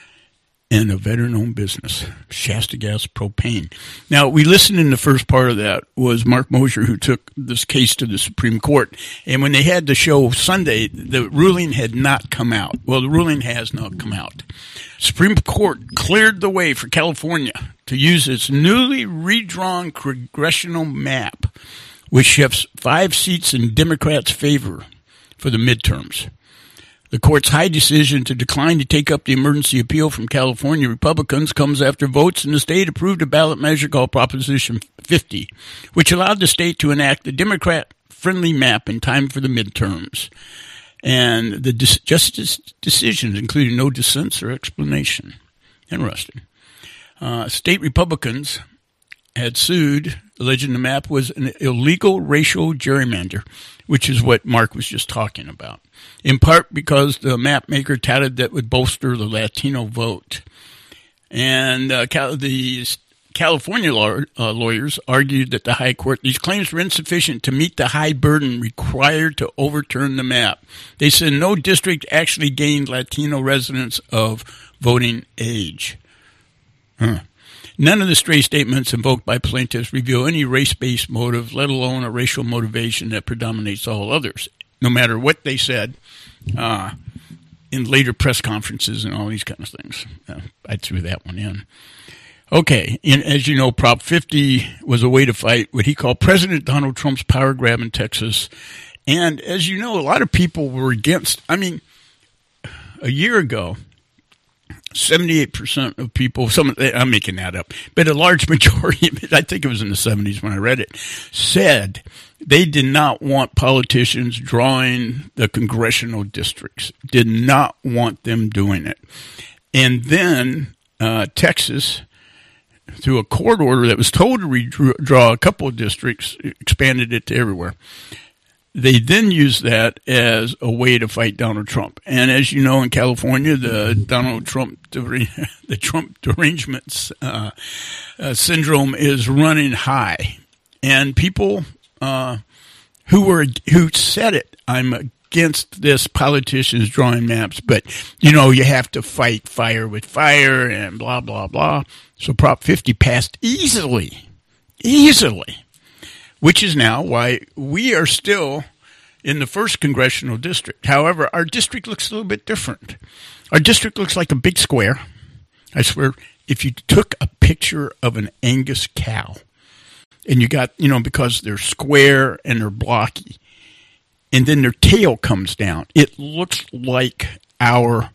and a veteran-owned business, Shasta Gas Propane. Now, we listened in the first part of that was Mark Mosier, who took this case to the Supreme Court. And when they had the show Sunday, the ruling had not come out. Well, the ruling has not come out. Supreme Court cleared the way for California to use its newly redrawn congressional map, which shifts five seats in Democrats' favor for the midterms. The court's high decision to decline to take up the emergency appeal from California Republicans comes after votes in the state approved a ballot measure called Proposition fifty, which allowed the state to enact a Democrat-friendly map in time for the midterms. And the dis- justice decisions included no dissents or explanation. Interesting. Uh, state Republicans had sued, alleging the map was an illegal racial gerrymander, which is what Mark was just talking about, in part because the map maker touted that would bolster the Latino vote. And uh, the California law, uh, lawyers argued that the high court, these claims were insufficient to meet the high burden required to overturn the map. They said no district actually gained Latino residents of voting age. Huh. None of the stray statements invoked by plaintiffs reveal any race-based motive, let alone a racial motivation that predominates all others. No matter what they said uh, in later press conferences and all these kind of things. Uh, I threw that one in. Okay, and as you know, Prop fifty was a way to fight what he called President Donald Trump's power grab in Texas. And as you know, a lot of people were against. I mean, a year ago, seventy-eight percent of people, some I'm making that up, but a large majority, I think it was in the seventies when I read it, said they did not want politicians drawing the congressional districts, did not want them doing it. And then uh, Texas, through a court order that was told to redraw a couple of districts, expanded it to everywhere. They then used that as a way to fight Donald Trump. And as you know, in California, the Donald Trump, the Trump derangements uh, uh, syndrome is running high. And people uh, who were who said it, I'm against this, politicians drawing maps, but, you know, you have to fight fire with fire and blah, blah, blah. So Prop fifty passed easily, easily, which is now why we are still in the first congressional district. However, our district looks a little bit different. Our district looks like a big square. I swear, if you took a picture of an Angus cow and you got, you know, because they're square and they're blocky, and then their tail comes down, it looks like our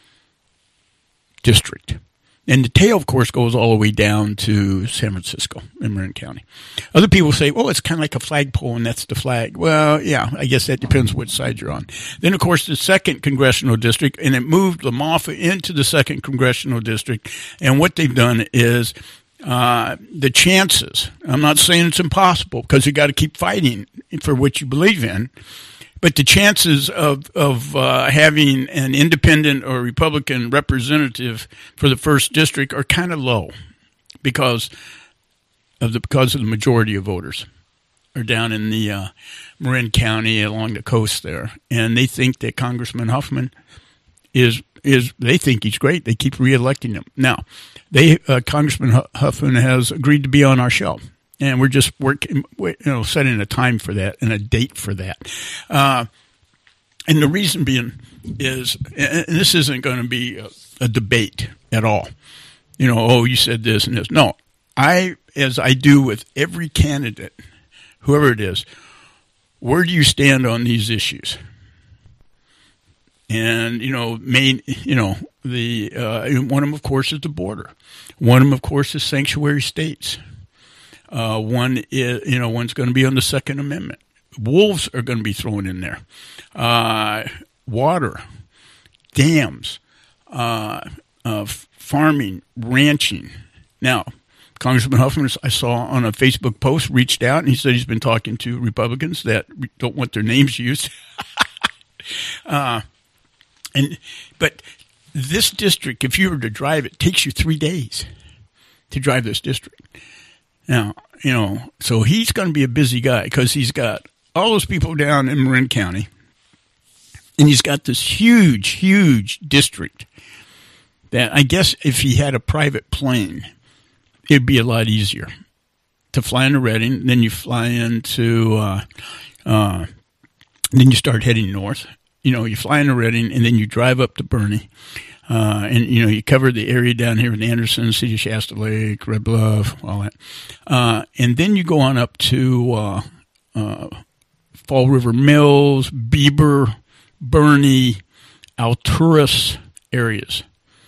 district. And the tail, of course, goes all the way down to San Francisco in Marin County. Other people say, well, it's kind of like a flagpole, and that's the flag. Well, yeah, I guess that depends which side you're on. Then, of course, the second congressional district, and it moved La Malfa into the second congressional district. And what they've done is uh, the chances, I'm not saying it's impossible, because you got to keep fighting for what you believe in, but the chances of of uh, having an independent or Republican representative for the first district are kind of low, because of the because of the majority of voters are down in the uh, Marin County along the coast there, and they think that Congressman Huffman is is they think he's great. They keep reelecting him. Now, they uh, Congressman Huffman has agreed to be on our show. And we're just working, you know, setting a time for that and a date for that. Uh, and the reason being is, and this isn't going to be a, a debate at all. You know, oh, you said this and this. No, I, as I do with every candidate, whoever it is, where do you stand on these issues? And, you know, main, you know, the uh, one of them, of course, is the border. One of them, of course, is sanctuary states. Uh, one is, you know, one's going to be on the Second Amendment. Wolves are going to be thrown in there. Uh, water, dams, uh, uh, farming, ranching. Now, Congressman Huffman, I saw on a Facebook post, reached out, and he said he's been talking to Republicans that don't want their names used. uh, and but this district, if you were to drive it, takes you three days to drive this district. Now, you know, so he's going to be a busy guy because he's got all those people down in Marin County, and he's got this huge, huge district that I guess if he had a private plane, it'd be a lot easier to fly into Redding. Then you fly into, uh, uh, then you start heading north. You know, you fly into Redding, and then you drive up to Boerne. Uh, and, you know, you cover the area down here with Anderson, City of Shasta Lake, Red Bluff, all that. Uh, and then you go on up to uh, uh, Fall River Mills, Bieber, Boerne, Alturas areas.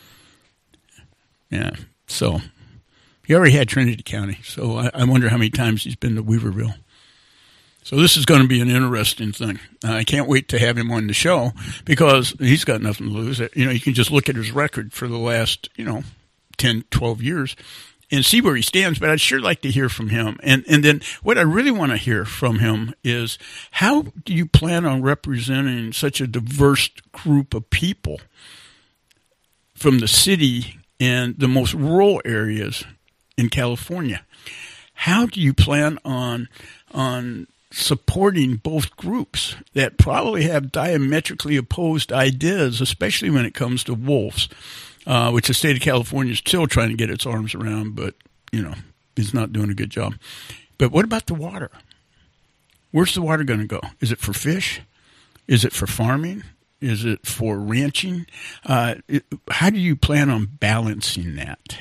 Yeah, so he already had Trinity County, so I, I wonder how many times he's been to Weaverville. So this is going to be an interesting thing. Uh, I can't wait to have him on the show because he's got nothing to lose. You know, you can just look at his record for the last, you know, ten, twelve years and see where he stands. But I'd sure like to hear from him. And and then what I really want to hear from him is, how do you plan on representing such a diverse group of people from the city and the most rural areas in California. How do you plan on on supporting both groups that probably have diametrically opposed ideas, especially when it comes to wolves, uh, which the state of California is still trying to get its arms around, but, you know, is not doing a good job. But what about the water? Where's the water going to go? Is it for fish? Is it for farming? Is it for ranching? Uh, it, how do you plan on balancing that?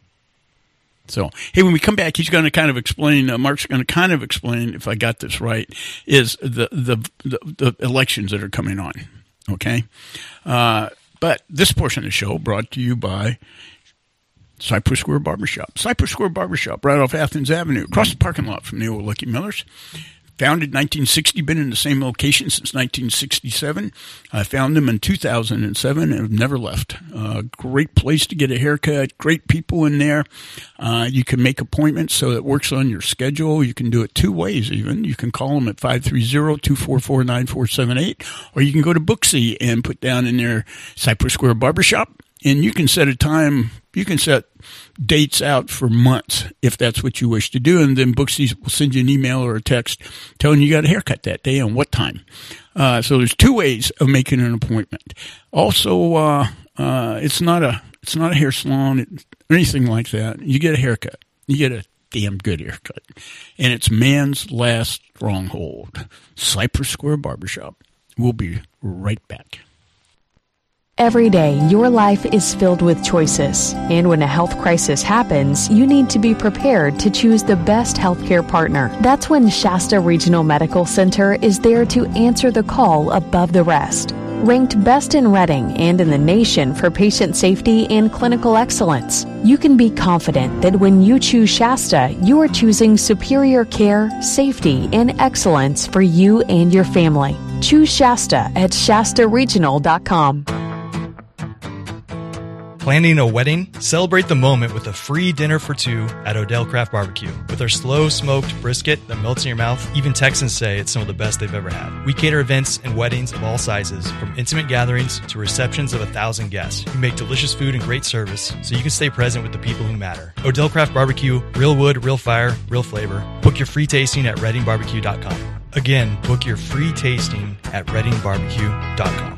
So, hey, when we come back, he's going to kind of explain, uh, Mark's going to kind of explain, if I got this right, is the the, the, the elections that are coming on, okay? Uh, but this portion of the show brought to you by Cypress Square Barbershop. Cypress Square Barbershop, right off Athens Avenue, across the parking lot from the old Lucky Millers. Founded in nineteen sixty, been in the same location since nineteen sixty-seven. I found them in two thousand seven and have never left. Uh, great place to get a haircut, great people in there. Uh, you can make appointments so it works on your schedule. You can do it two ways even. You can call them at five three zero, two four four, nine four seven eight, or you can go to Booksy and put down in their Cypress Square Barbershop. And you can set a time, you can set dates out for months if that's what you wish to do. And then Booksy will send you an email or a text telling you you got a haircut that day and what time. Uh, so there's two ways of making an appointment. Also, uh, uh, it's not a, it's not a hair salon or anything like that. You get a haircut. You get a damn good haircut. And it's man's last stronghold. Cypress Square Barbershop. We'll be right back. Every day, your life is filled with choices. And when a health crisis happens, you need to be prepared to choose the best healthcare partner. That's when Shasta Regional Medical Center is there to answer the call above the rest. Ranked best in Redding and in the nation for patient safety and clinical excellence, you can be confident that when you choose Shasta, you are choosing superior care, safety, and excellence for you and your family. Choose Shasta at shasta regional dot com. Planning a wedding? Celebrate the moment with a free dinner for two at Odell Craft Barbecue. With our slow smoked brisket that melts in your mouth, even Texans say it's some of the best they've ever had. We cater events and weddings of all sizes, from intimate gatherings to receptions of a thousand guests. We make delicious food and great service so you can stay present with the people who matter. Odell Craft Barbecue, real wood, real fire, real flavor. Book your free tasting at redding barbecue dot com. Again, book your free tasting at redding barbecue dot com.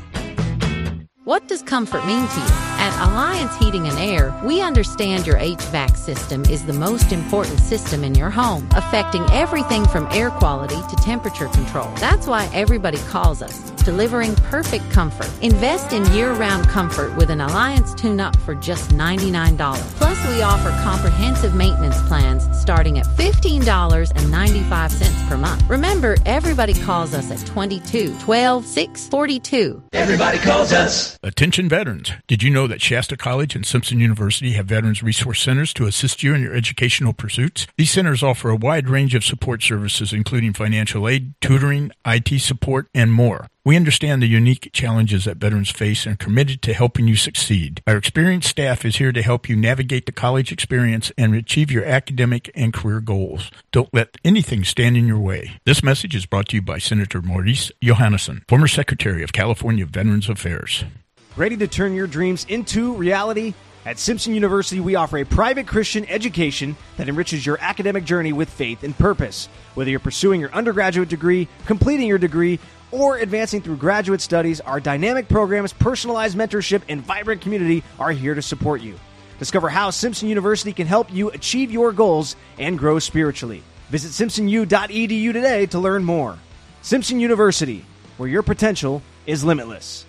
What does comfort mean to you? At Alliance Heating and Air, we understand your H V A C system is the most important system in your home, affecting everything from air quality to temperature control. That's why everybody calls us, delivering perfect comfort. Invest in year-round comfort with an Alliance tune-up for just ninety-nine dollars. Plus, we offer comprehensive maintenance plans starting at fifteen dollars and ninety-five cents per month. Remember, everybody calls us at twenty-two, twelve, six forty-two. Everybody calls us. Attention veterans. Did you know that Shasta College and Simpson University have Veterans Resource Centers to assist you in your educational pursuits? These centers offer a wide range of support services, including financial aid, tutoring, I T support, and more. We understand the unique challenges that veterans face and are committed to helping you succeed. Our experienced staff is here to help you navigate the college experience and achieve your academic and career goals. Don't let anything stand in your way. This message is brought to you by Senator Maurice Johannesson, former Secretary of California Veterans Affairs. Ready to turn your dreams into reality? At Simpson University, we offer a private Christian education that enriches your academic journey with faith and purpose. Whether you're pursuing your undergraduate degree, completing your degree, or advancing through graduate studies, our dynamic programs, personalized mentorship, and vibrant community are here to support you. Discover how Simpson University can help you achieve your goals and grow spiritually. Visit simpson u dot e d u today to learn more. Simpson University, where your potential is limitless.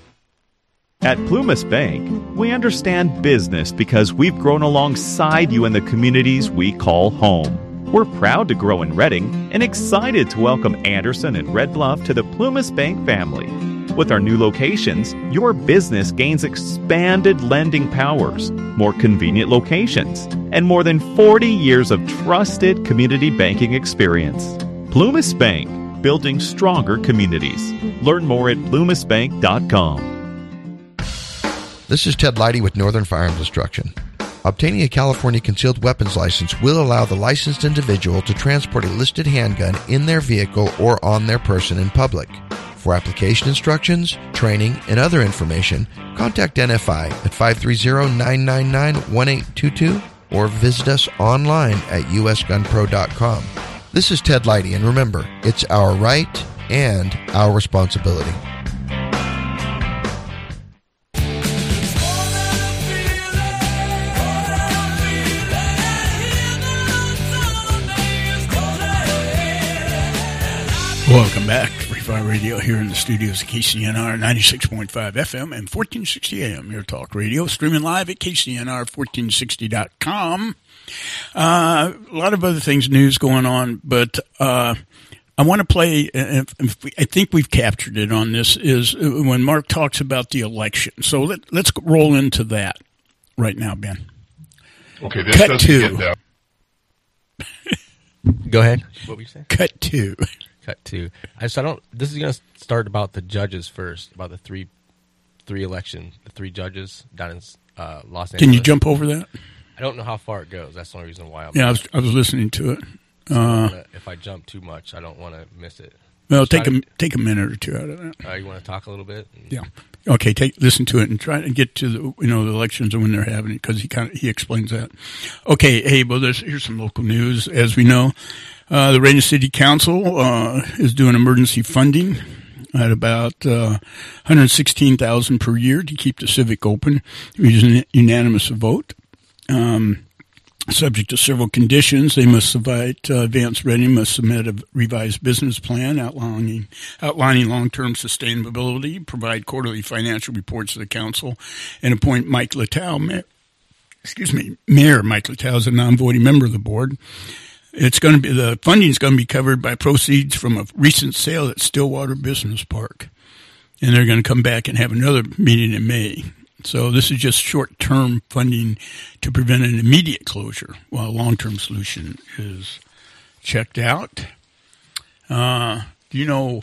At Plumas Bank, we understand business because we've grown alongside you in the communities we call home. We're proud to grow in Redding and excited to welcome Anderson and Red Bluff to the Plumas Bank family. With our new locations, your business gains expanded lending powers, more convenient locations, and more than forty years of trusted community banking experience. Plumas Bank, building stronger communities. Learn more at plumas bank dot com. This is Ted Leidy with Northern Firearms Instruction. Obtaining a California concealed weapons license will allow the licensed individual to transport a listed handgun in their vehicle or on their person in public. For application instructions, training, and other information, contact N F I at five three zero, nine nine nine, one eight two two or visit us online at u s gun pro dot com. This is Ted Leidy, and remember, it's our right and our responsibility. Welcome back to Free Fire Radio here in the studios of K C N R ninety-six point five F M and fourteen sixty A M, your talk radio, streaming live at K C N R fourteen sixty dot com. Uh, a lot of other things, news going on, but uh, I want to play, if, if we, I think we've captured it on this, is when Mark talks about the election. So let, let's roll into that right now, Ben. Okay, this Cut doesn't two. get that. Go ahead. What were you saying? Cut two. Cut two. I just I don't. This is going to start about the judges first. About the three, three election, the three judges down in uh, Los Angeles. Can you jump over that? I don't know how far it goes. That's the only reason why I'm. Yeah, I was, I was listening to it. So I Uh, wanna, if I jump too much, I don't want to miss it. well, Just take try a to- take a minute or two out of that. Uh, you want to talk a little bit? Yeah. Okay. Take listen to it and try to get to the you know the elections and when they're having it, because he kind of he explains that. Okay. Hey, well, there's here's some local news. As we know, uh, the Redding City Council uh, is doing emergency funding at about uh, one hundred sixteen thousand per year to keep the Civic open. Using a unanimous vote. Um, Subject to several conditions, they must submit, uh, Advanced Reading must submit a revised business plan outlining, outlining long-term sustainability, provide quarterly financial reports to the council, and appoint Mike Littau, ma- excuse me, Mayor Mike Littau as a non-voting member of the board. It's going to be, the funding is going to be covered by proceeds from a recent sale at Stillwater Business Park. And they're going to come back and have another meeting in May. So this is just short-term funding to prevent an immediate closure, while a long-term solution is checked out. Uh, do you know,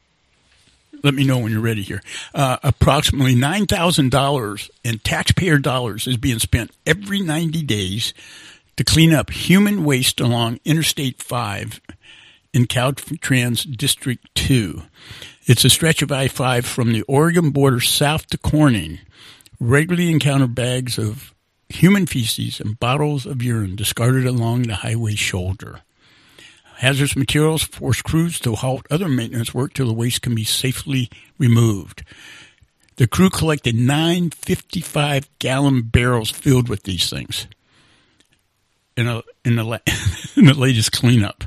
let me know when you're ready here, uh, approximately nine thousand dollars in taxpayer dollars is being spent every ninety days to clean up human waste along Interstate five in Caltrans District two. It's a stretch of I five from the Oregon border south to Corning. Regularly encounter bags of human feces and bottles of urine discarded along the highway shoulder. Hazardous materials force crews to halt other maintenance work till the waste can be safely removed. The crew collected nine fifty-five gallon barrels filled with these things in, a, in, the, la- in the latest cleanup.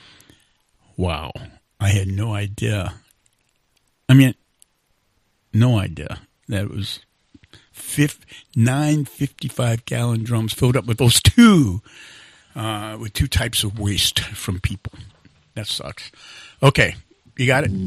Wow. I had no idea. I mean, no idea that it was Fifth, nine fifty-five gallon drums filled up with those two, uh, with two types of waste from people. That sucks. Okay, you got it.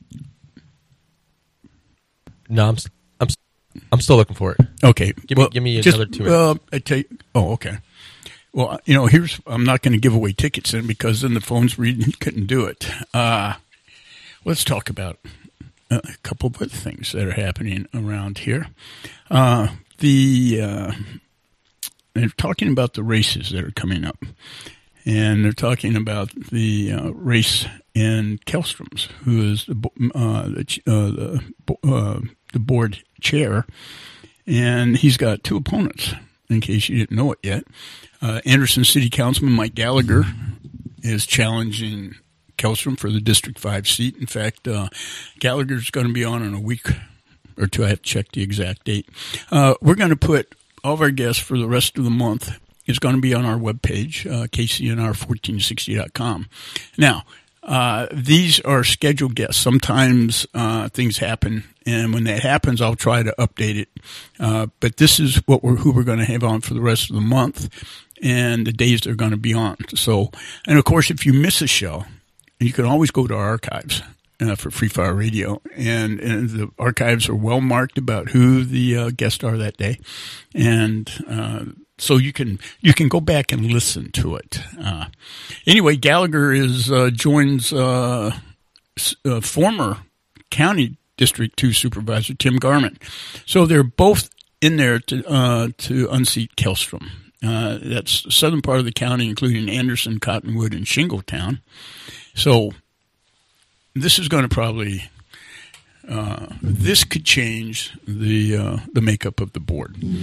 No, I'm I'm I'm still looking for it. Okay, give me well, give me just, another two. Uh, I tell you, oh, okay. Well, you know, here's I'm not going to give away tickets then because then the phone's reading. You couldn't do it. Uh, let's talk about a couple of other things that are happening around here. Uh, the uh, they're talking about the races that are coming up, and they're talking about the uh, race in Kellstrom's, who is the uh, the, uh, the, uh, the board chair, and he's got two opponents. In case you didn't know it yet, uh, Anderson City Councilman Mike Gallagher is challenging Kellstrom for the District five seat. In fact, uh, Gallagher's going to be on in a week or two. I have to check the exact date. Uh, we're going to put all of our guests for the rest of the month. It's going to be on our webpage, uh, K C N R fourteen sixty dot com. Now, uh, these are scheduled guests. Sometimes uh, things happen, and when that happens, I'll try to update it. Uh, but this is what we're, who we're going to have on for the rest of the month and the days they're going to be on. So, and of course, if you miss a show, you can always go to our archives uh, for Free Fire Radio, and, and the archives are well marked about who the uh, guests are that day, and uh, so you can you can go back and listen to it. Uh, anyway, Gallagher is uh, joins uh, uh, former county District Two Supervisor Tim Garment, so they're both in there to uh, to unseat Kellstrom. Uh, that's the southern part of the county, including Anderson, Cottonwood, and Shingletown. So this is going to probably uh, this could change the uh, the makeup of the board.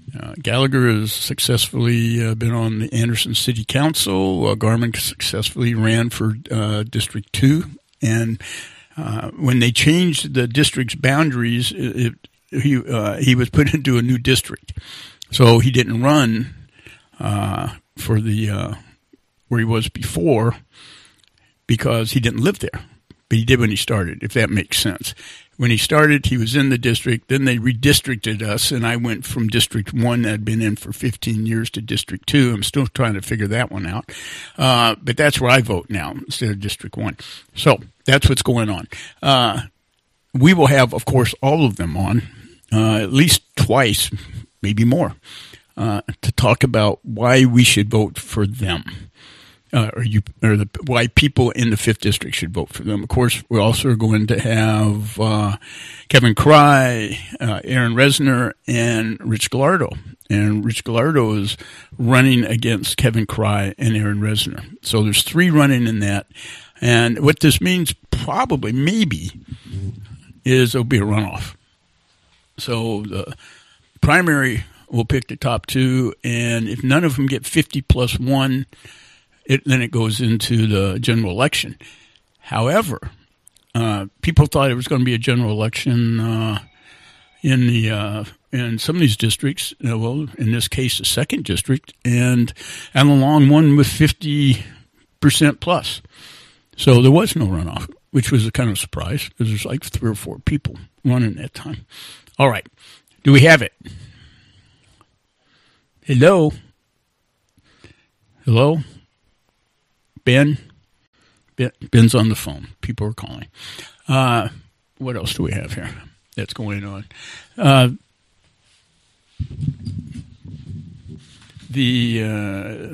Uh, Gallagher has successfully uh, been on the Anderson City Council. Uh, Garman successfully ran for uh, District two. And uh, when they changed the district's boundaries, it, it, he uh, he was put into a new district. So he didn't run uh, for the uh, where he was before because he didn't live there. But he did when he started, if that makes sense. When he started, he was in the district. Then they redistricted us, and I went from District one that I'd been in for fifteen years to District two. I'm still trying to figure that one out. Uh, but that's where I vote now instead of District one. So that's what's going on. Uh, we will have, of course, all of them on uh, at least twice, maybe more, uh, to talk about why we should vote for them. Uh, or you, or the, why people in the fifth district should vote for them. Of course, we're also going to have uh, Kevin Cry, uh, Aaron Resner, and Rich Gallardo. And Rich Gallardo is running against Kevin Cry and Aaron Resner. So there's three running in that. And what this means, probably, maybe, is there'll be a runoff. So the primary will pick the top two, and if none of them get fifty plus one, It, then it goes into the general election. However, uh, people thought it was going to be a general election uh, in the uh, in some of these districts. Uh, well, in this case, the second district, and Alan Long won with fifty percent plus. So there was no runoff, which was a kind of surprise because there's like three or four people running that time. All right, do we have it? Hello, hello. Ben, ben, Ben's on the phone. People are calling. Uh, what else do we have here that's going on? Uh, the uh,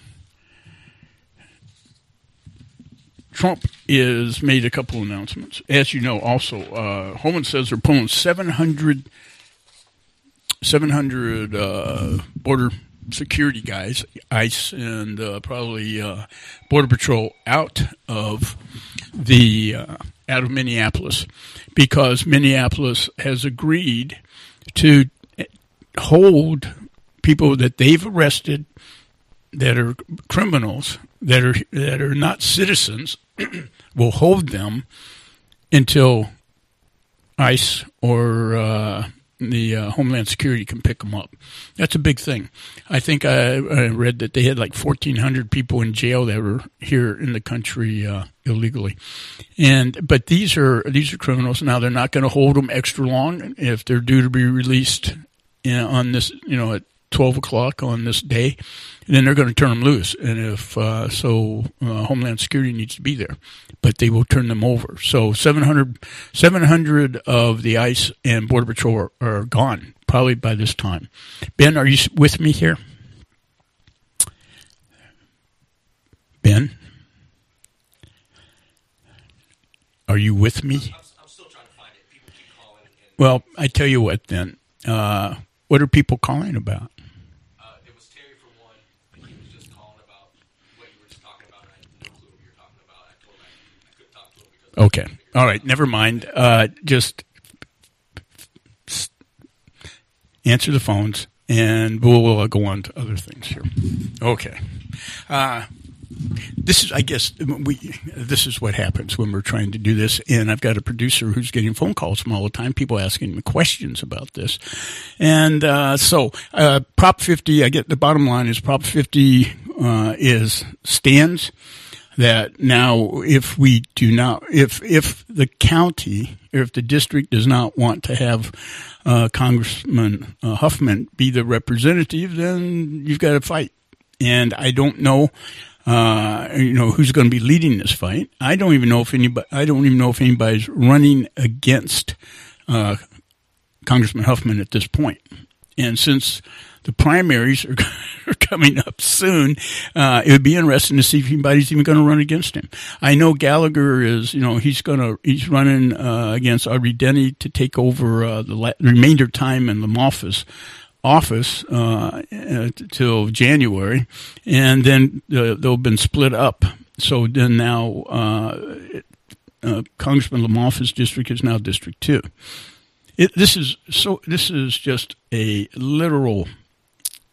Trump is made a couple announcements. As you know, also, uh, Holman says they're pulling seven hundred, seven hundred uh, border security guys, ICE, and uh, probably uh, Border Patrol out of the uh, out of Minneapolis because Minneapolis has agreed to hold people that they've arrested that are criminals that are that are not citizens. Will hold them until ICE or uh, the uh, Homeland Security can pick them up. That's a big thing. I think I, I read that they had like fourteen hundred people in jail that were here in the country uh, illegally. And but these are these are criminals. Now they're not going to hold them extra long if they're due to be released in, on this, you know, at twelve o'clock on this day. And then they're going to turn them loose. And if uh, so, uh, Homeland Security needs to be there, but they will turn them over. So seven hundred, seven hundred of the ICE and Border Patrol are, are gone probably by this time. Ben, are you with me here? Ben, are you with me? I'm, I'm still trying to find it. People keep calling. And well, I tell you what then. Uh, what are people calling about? Okay. All right. Never mind. Uh, just answer the phones, and we'll uh, go on to other things here. Okay. Uh, this is, I guess, we. This is what happens when we're trying to do this, and I've got a producer who's getting phone calls from all the time, people asking me questions about this. And uh, so uh, Prop fifty, I get the bottom line is Prop fifty uh, is stands. That now, if we do not, if if the county, or if the district does not want to have uh, Congressman uh, Huffman be the representative, then you've got to fight. And I don't know, uh, you know, who's going to be leading this fight. I don't even know if anybody. I don't even know if anybody's running against uh, Congressman Huffman at this point. And since the primaries are, are coming up soon, uh, it would be interesting to see if anybody's even going to run against him. I know Gallagher is, you know, he's going to, he's running uh, against Audrey Denny to take over uh, the la- remainder time in Lamoffice office uh, until January, and then uh, they'll have been split up. So then now uh, uh, Congressman Lamoffice's district is now District two. It, this is so. This is just a literal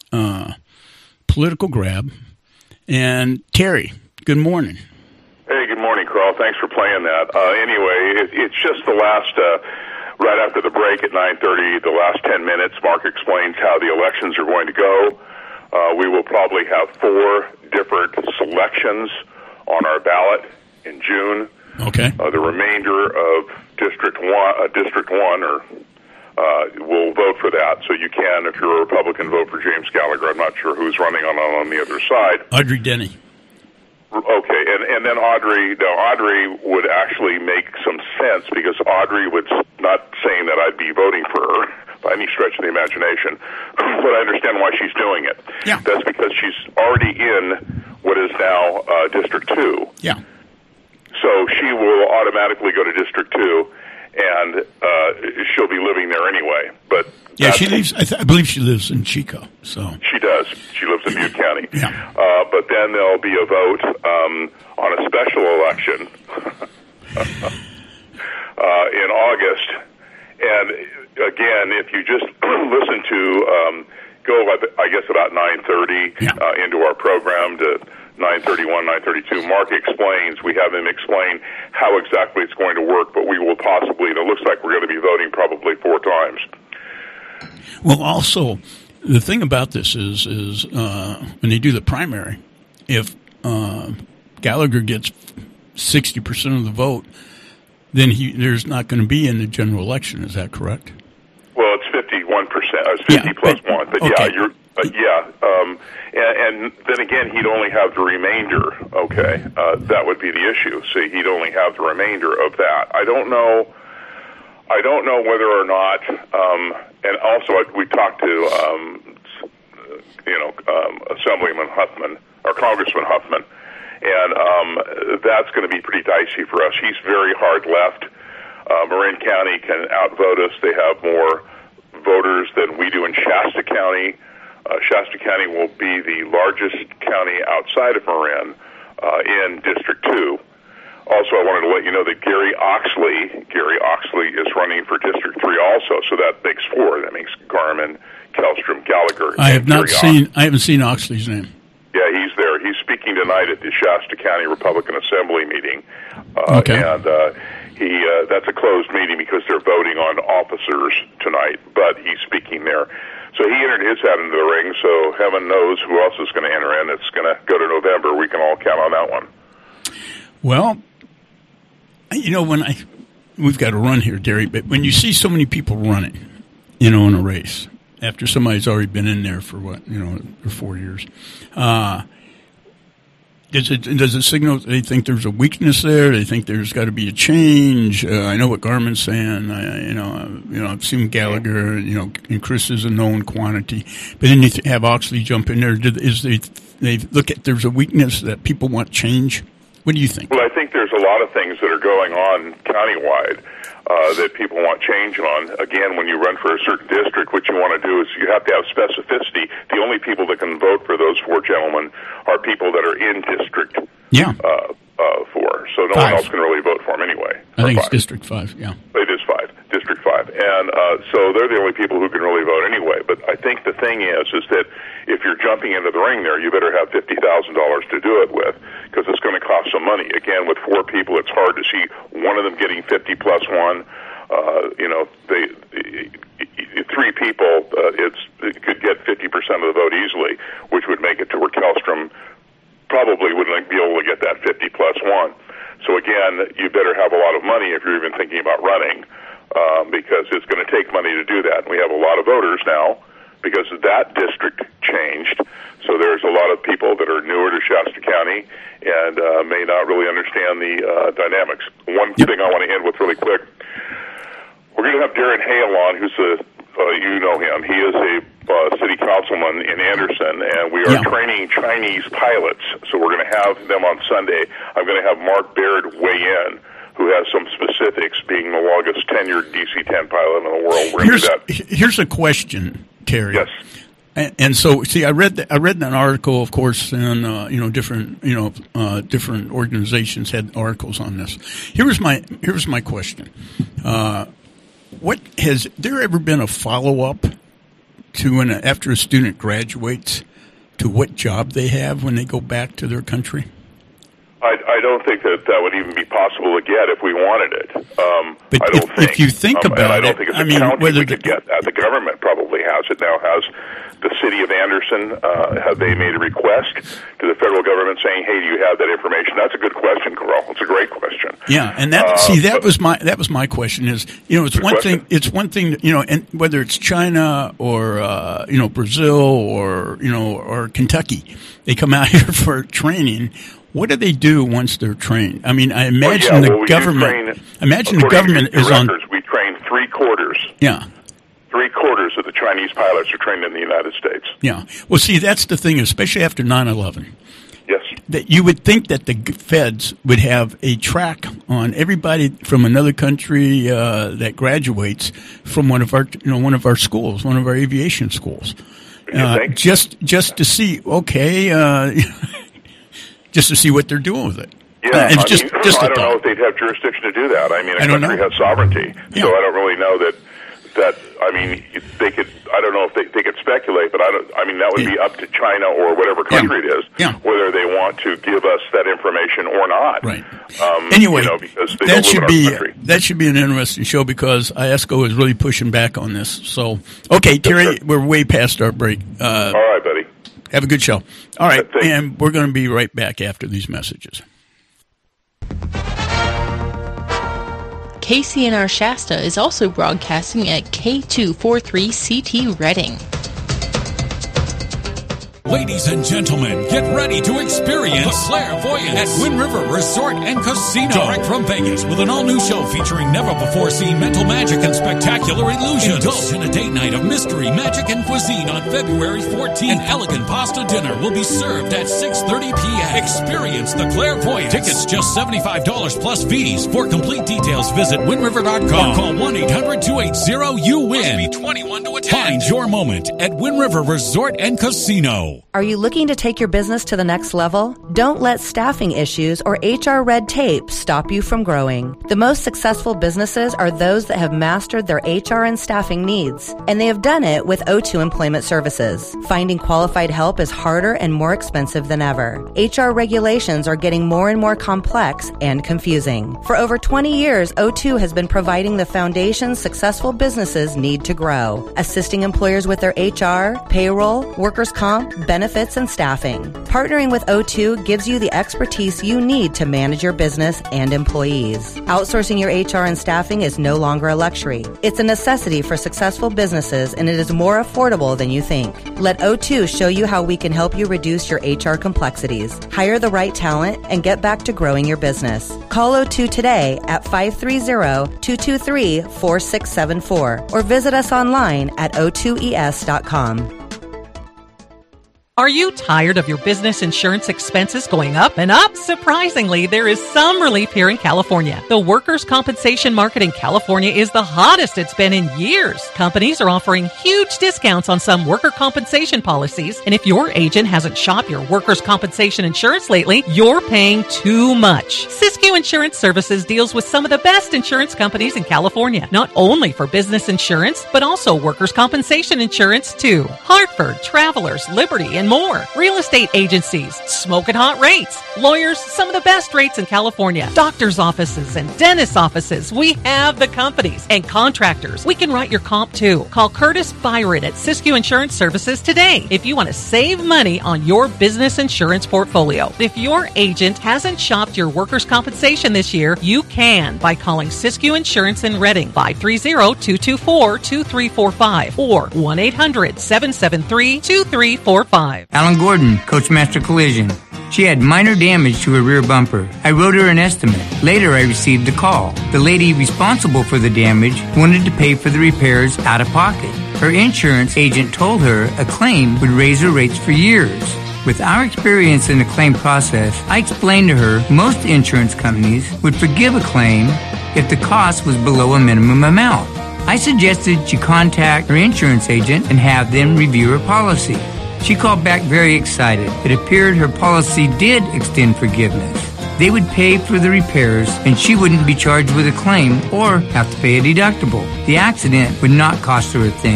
uh, political grab. And Terry, good morning. Hey, good morning, Carl. Thanks for playing that. Uh, anyway, it, it's just the last, uh, right after the break at nine thirty, the last ten minutes, Mark explains how the elections are going to go. Uh, we will probably have four different selections on our ballot in June. Okay. Uh, the remainder of District One, uh, District One, or uh, will vote for that. So you can, if you're a Republican, vote for James Gallagher. I'm not sure who's running on on the other side. Audrey Denny. Okay, and, and then Audrey, no, Audrey would actually make some sense because Audrey would, not saying that I'd be voting for her by any stretch of the imagination, but I understand why she's doing it. Yeah. That's because she's already in what is now uh, District two. Yeah. So she will automatically go to District two, and uh, she'll be living there anyway. But yeah, she lives. I, th- I believe she lives in Chico. So she does. She lives in Butte County. Yeah. Uh, but then there'll be a vote um, on a special election uh, in August. And again, if you just listen to um, go, I guess about nine thirty yeah. uh, into our program to nine thirty-one, nine thirty-two, Mark explains, we have him explain how exactly it's going to work, but we will possibly, and it looks like we're going to be voting probably four times. Well, also, the thing about this is, is uh, when they do the primary, if uh, Gallagher gets sixty percent of the vote, then he there's not going to be in the general election. Is that correct? Well, it's fifty-one percent. It's fifty yeah, plus but, one. But okay. yeah, you're uh, yeah. Um, and, and then again, he'd only have the remainder. Okay, uh, that would be the issue. So he'd only have the remainder of that. I don't know. I don't know whether or not. Um, and also, we talked to um, you know um, Assemblyman Huffman or Congressman Huffman, and um, that's going to be pretty dicey for us. He's very hard left. Uh, Marin County can outvote us. They have more voters than we do in Shasta County. Uh, Shasta County will be the largest county outside of Marin uh, in District two. Also, I wanted to let you know that Gary Oxley, Gary Oxley is running for District three also, so that makes four. That makes Garman, Kellstrom, Gallagher. I have not Gary seen. Oxley. I haven't seen Oxley's name. Yeah, he's there. He's speaking tonight at the Shasta County Republican Assembly meeting. Uh, okay. And uh, he uh, that's a closed meeting because they're voting on officers tonight, but he's speaking there. So he entered his hat into the ring, so heaven knows who else is going to enter in. It's going to go to November. We can all count on that one. Well, you know, when I, we've got to run here, Derry, but when you see so many people running, you know, in a race, after somebody's already been in there for what, you know, for four years, uh, does it, does it signal they think there's a weakness there? They think there's got to be a change? Uh, I know what Garman's saying. I, you know, uh, you know, I've seen Gallagher, you know, and Chris is a known quantity. But then you th- have Oxley jump in there. Is they, they look at there's a weakness that people want change? What do you think? Well, I think there's a lot of things that are going on countywide uh, that people want change on. Again, when you run for a certain district, what you want to do is you have to have specificity. The only people that can vote for those four gentlemen are people that are in District yeah. uh, uh, four. So no five. one else can really vote for them anyway. I think five. it's District five, yeah. It is five, District five. And uh, so they're the only people who can really vote anyway. But I think the thing is, is that if you're jumping into the ring there, you better have fifty thousand dollars to do it with, because it's going to cost some money. Again, with four people, it's hard to see one of them getting fifty plus one. Uh, you know, they, three people, uh, it's, it could get fifty percent of the vote easily, which would make it to where Kellstrom probably wouldn't be able to get that fifty plus one. So again, you better have a lot of money if you're even thinking about running, um, because it's going to take money to do that. And we have a lot of voters now because that district changed. So there's a lot of people that are newer to Shasta County and uh, may not really understand the uh, dynamics. One yep. thing I want to end with really quick. We're going to have Darren Hale on, who's a, uh, you know him. He is a uh, city councilman in Anderson, and we are yeah. training Chinese pilots. So we're going to have them on Sunday. I'm going to have Mark Baird weigh in, who has some specifics, being the longest tenured D C ten pilot in the world. We're here's, do that. Here's a question, Terry. Yes. And, and so, see, I read the, I read an article, of course, and uh, you know, different you know, uh, different organizations had articles on this. Here's my here's my question. Uh, What has there ever been a follow up to when after a student graduates to what job they have when they go back to their country? I, I don't think that that would even be possible to get if we wanted it. Um, but I don't if, think. if you think um, about and I don't it, think it's I a mean, county whether we could get that. The government probably has it now. Has the city of Anderson, uh, have they made a request to the federal government saying, "Hey, do you have that information?" That's a good question, Carl. It's a great question. Yeah, and that uh, see that but, was my that was my question. Is you know it's one question. thing it's one thing you know, and whether it's China or uh, you know Brazil or you know or Kentucky, they come out here for training. What do they do once they're trained? I mean, I imagine well, yeah, the well, we government. Train, imagine the government to is on. records, we train three quarters. Yeah. Three quarters of the Chinese pilots are trained in the United States. Yeah. Well, see, that's the thing, especially after nine eleven. Yes. That you would think that the feds would have a track on everybody from another country uh, that graduates from one of our, you know, one of our schools, one of our aviation schools, uh, just just to see, okay, uh, just to see what they're doing with it. Yeah, uh, it's I, just, mean, just I a don't thought. know if they'd have jurisdiction to do that. I mean, a I don't country know. has sovereignty, Yeah. so I don't really know that. That I mean, they could. I don't know if they, they could speculate, but I don't. I mean, that would be up to China or whatever country Yeah. it is, Yeah. whether they want to give us that information or not. Right. Um, Anyway, you know, because they that don't should live in be our country. that should be an interesting show because I S C O is really pushing back on this. So, okay, Terry, we're way past our break. Uh, All right, buddy. Have a good show. All right, and we're going to be right back after these messages. K C N R Shasta is also broadcasting at K two forty-three C T Reading. Ladies and gentlemen, get ready to experience the clairvoyance at Wind River Resort and Casino. Direct from Vegas with an all-new show featuring never-before-seen mental magic and spectacular illusions. Indulge in a date night of mystery, magic, and cuisine on February fourteenth. An elegant pasta dinner will be served at six thirty p.m. Experience the clairvoyance. Tickets just seventy-five dollars plus fees. For complete details, visit wind river dot com or call one eight hundred two eight zero you win. Must be twenty-one to attend. Find your moment at Wind River Resort and Casino. Are you looking to take your business to the next level? Don't let staffing issues or H R red tape stop you from growing. The most successful businesses are those that have mastered their H R and staffing needs, and they have done it with O two Employment Services. Finding qualified help is harder and more expensive than ever. H R regulations are getting more and more complex and confusing. For over twenty years, O two has been providing the foundation successful businesses need to grow, assisting employers with their H R, payroll, workers' comp, benefits, and staffing. Partnering with O two gives you the expertise you need to manage your business and employees. Outsourcing your H R and staffing is no longer a luxury. It's a necessity for successful businesses, and it is more affordable than you think. Let O two show you how we can help you reduce your H R complexities, hire the right talent, and get back to growing your business. Call O two today at five three zero, two two three, four six seven four or visit us online at o two e s dot com. Are you tired of your business insurance expenses going up and up? Surprisingly, there is some relief here in California. The workers' compensation market in California is the hottest it's been in years. Companies are offering huge discounts on some worker compensation policies, and if your agent hasn't shopped your workers' compensation insurance lately, you're paying too much. Siskiyou Insurance Services deals with some of the best insurance companies in California, not only for business insurance, but also workers' compensation insurance too. Hartford, Travelers, Liberty, and more. Real estate agencies, smoking hot rates. Lawyers, some of the best rates in California. Doctors' offices and dentist offices, we have the companies. And contractors, we can write your comp too. Call Curtis Byron at Siskiyou Insurance Services today if you want to save money on your business insurance portfolio. If your agent hasn't shopped your workers' compensation this year, you can by calling Siskiyou Insurance in Reading, five three zero, two two four, two three four five or one eight hundred, seven seven three, two three four five. Alan Gordon, Coachmaster Collision. She had minor damage to her rear bumper. I wrote her an estimate. Later, I received a call. The lady responsible for the damage wanted to pay for the repairs out of pocket. Her insurance agent told her a claim would raise her rates for years. With our experience in the claim process, I explained to her most insurance companies would forgive a claim if the cost was below a minimum amount. I suggested she contact her insurance agent and have them review her policy. She called back very excited. It appeared her policy did extend forgiveness. They would pay for the repairs and she wouldn't be charged with a claim or have to pay a deductible. The accident would not cost her a thing.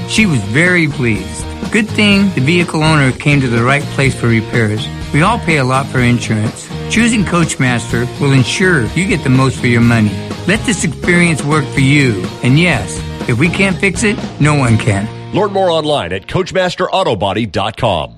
She was very pleased. Good thing the vehicle owner came to the right place for repairs. We all pay a lot for insurance. Choosing Coachmaster will ensure you get the most for your money. Let this experience work for you. And yes, if we can't fix it, no one can. Learn more online at coachmaster auto body dot com.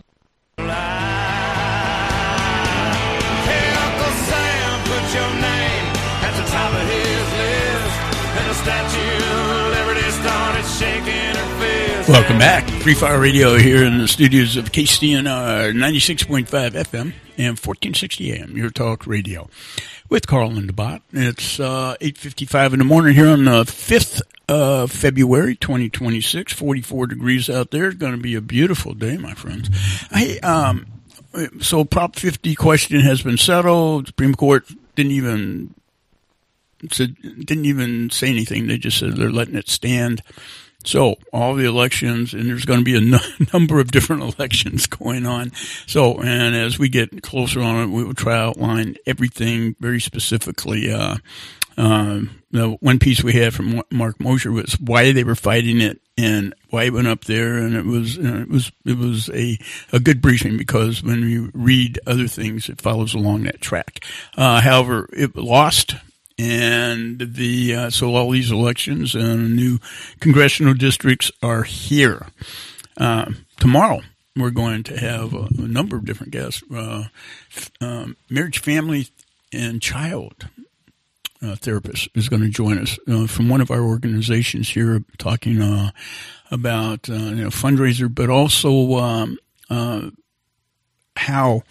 Welcome back. Free Fire Radio here in the studios of K C N R ninety-six point five F M and fourteen sixty A M, your talk radio, with Carl and DeBot. It's uh, eight fifty-five in the morning here on the fifth of February, twenty twenty-six. forty-four degrees out there. It's going to be a beautiful day, my friends. Hey, um, so Prop fifty question has been settled. Supreme Court didn't even said, didn't even say anything. They just said they're letting it stand. So all the elections, and there's going to be a n- number of different elections going on. So, and as we get closer on it, we will try to outline everything very specifically. Uh, uh, the one piece we had from Mark Mosher was why they were fighting it and why it went up there, and it was uh, it was it was a a good briefing because when you read other things, it follows along that track. Uh, however, it lost. And the uh, so all these elections and new congressional districts are here. Uh, tomorrow, we're going to have a, a number of different guests. Uh, um, marriage, family, and child uh, therapist is going to join us uh, from one of our organizations here, talking uh, about uh, you know fundraiser, but also um, uh, how.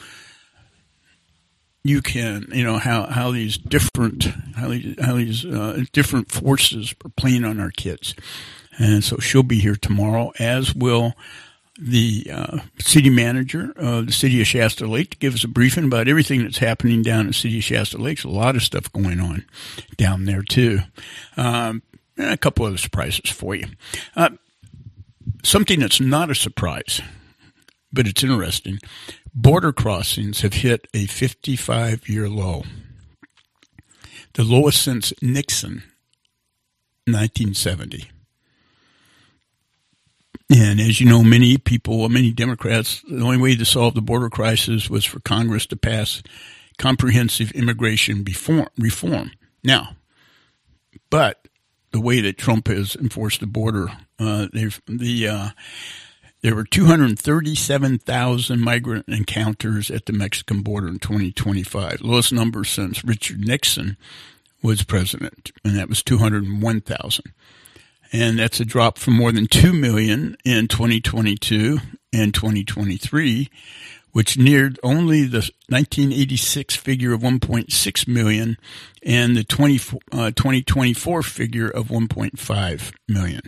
You can, you know, how, how these different, how these, how these uh, different forces are playing on our kids. And so she'll be here tomorrow, as will the uh, city manager of the city of Shasta Lake, to give us a briefing about everything that's happening down in the city of Shasta Lake. There's a lot of stuff going on down there, too. Um, and a couple other surprises for you. Uh, something that's not a surprise, but it's interesting. Border crossings have hit a fifty-five-year low, the lowest since Nixon, nineteen seventy. And as you know, many people, many Democrats, the only way to solve the border crisis was for Congress to pass comprehensive immigration reform. Now, but the way that Trump has enforced the border, uh, they've, the uh, there were two hundred thirty-seven thousand migrant encounters at the Mexican border in twenty twenty-five, lowest number since Richard Nixon was president, and that was two hundred one thousand. And that's a drop from more than two million in twenty twenty-two and twenty twenty-three, which neared only the nineteen eighty-six figure of one point six million and the twenty twenty-four figure of one point five million.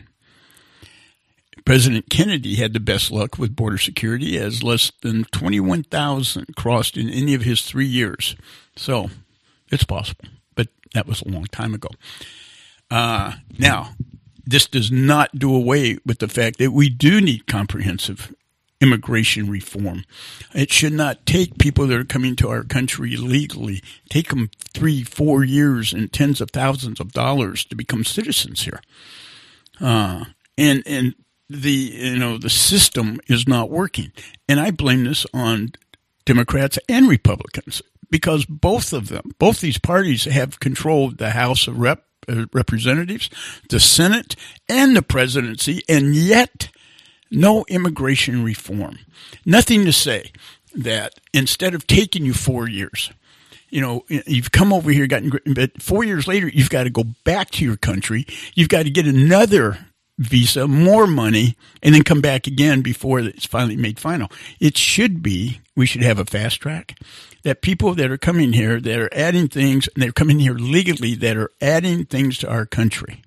President Kennedy had the best luck with border security, as less than twenty-one thousand crossed in any of his three years. So it's possible, but that was a long time ago. Uh, now, this does not do away with the fact that we do need comprehensive immigration reform. It should not take people that are coming to our country illegally, take them three, four years and tens of thousands of dollars to become citizens here. Uh, and, and, The you know the system is not working, and I blame this on Democrats and Republicans because both of them, both these parties, have controlled the House of Rep, uh, Representatives, the Senate, and the presidency, and yet no immigration reform. Nothing to say that instead of taking you four years, you know, you've come over here, gotten, but four years later, you've got to go back to your country. You've got to get another visa, more money, and then come back again before it's finally made final. It should be, we should have a fast track, that people that are coming here, that are adding things, and they're coming here legally, that are adding things to our country,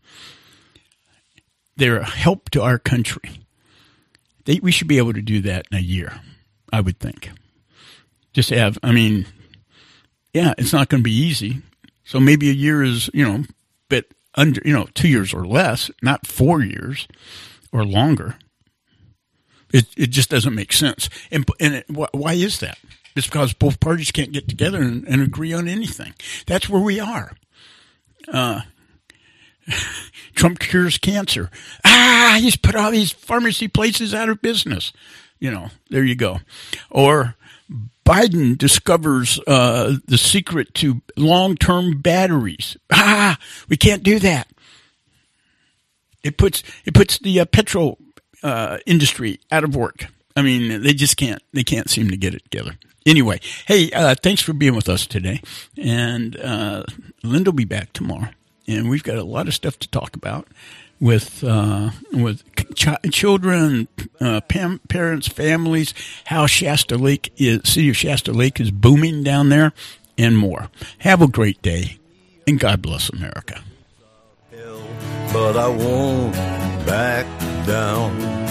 they're a help to our country. They, we should be able to do that in a year, I would think. Just have, I mean, yeah, it's not going to be easy. So maybe a year is, you know, but under, you know, two years or less, not four years or longer. It it just doesn't make sense. And and it, why is that? It's because both parties can't get together and, and agree on anything. That's where we are. Uh, Trump cures cancer. Ah, he's put all these pharmacy places out of business. You know, there you go. Or Biden discovers uh, the secret to long-term batteries. Ah, we can't do that. It puts it puts the uh, petrol uh, industry out of work. I mean, they just can't. They can't seem to get it together. Anyway, hey, uh, thanks for being with us today. And uh, Linda will be back tomorrow. And we've got a lot of stuff to talk about with uh, with ch- children, uh, pam- parents, families, how Shasta Lake is, City of Shasta Lake is booming down there, and more. Have a great day, and God bless America. But I won't back down.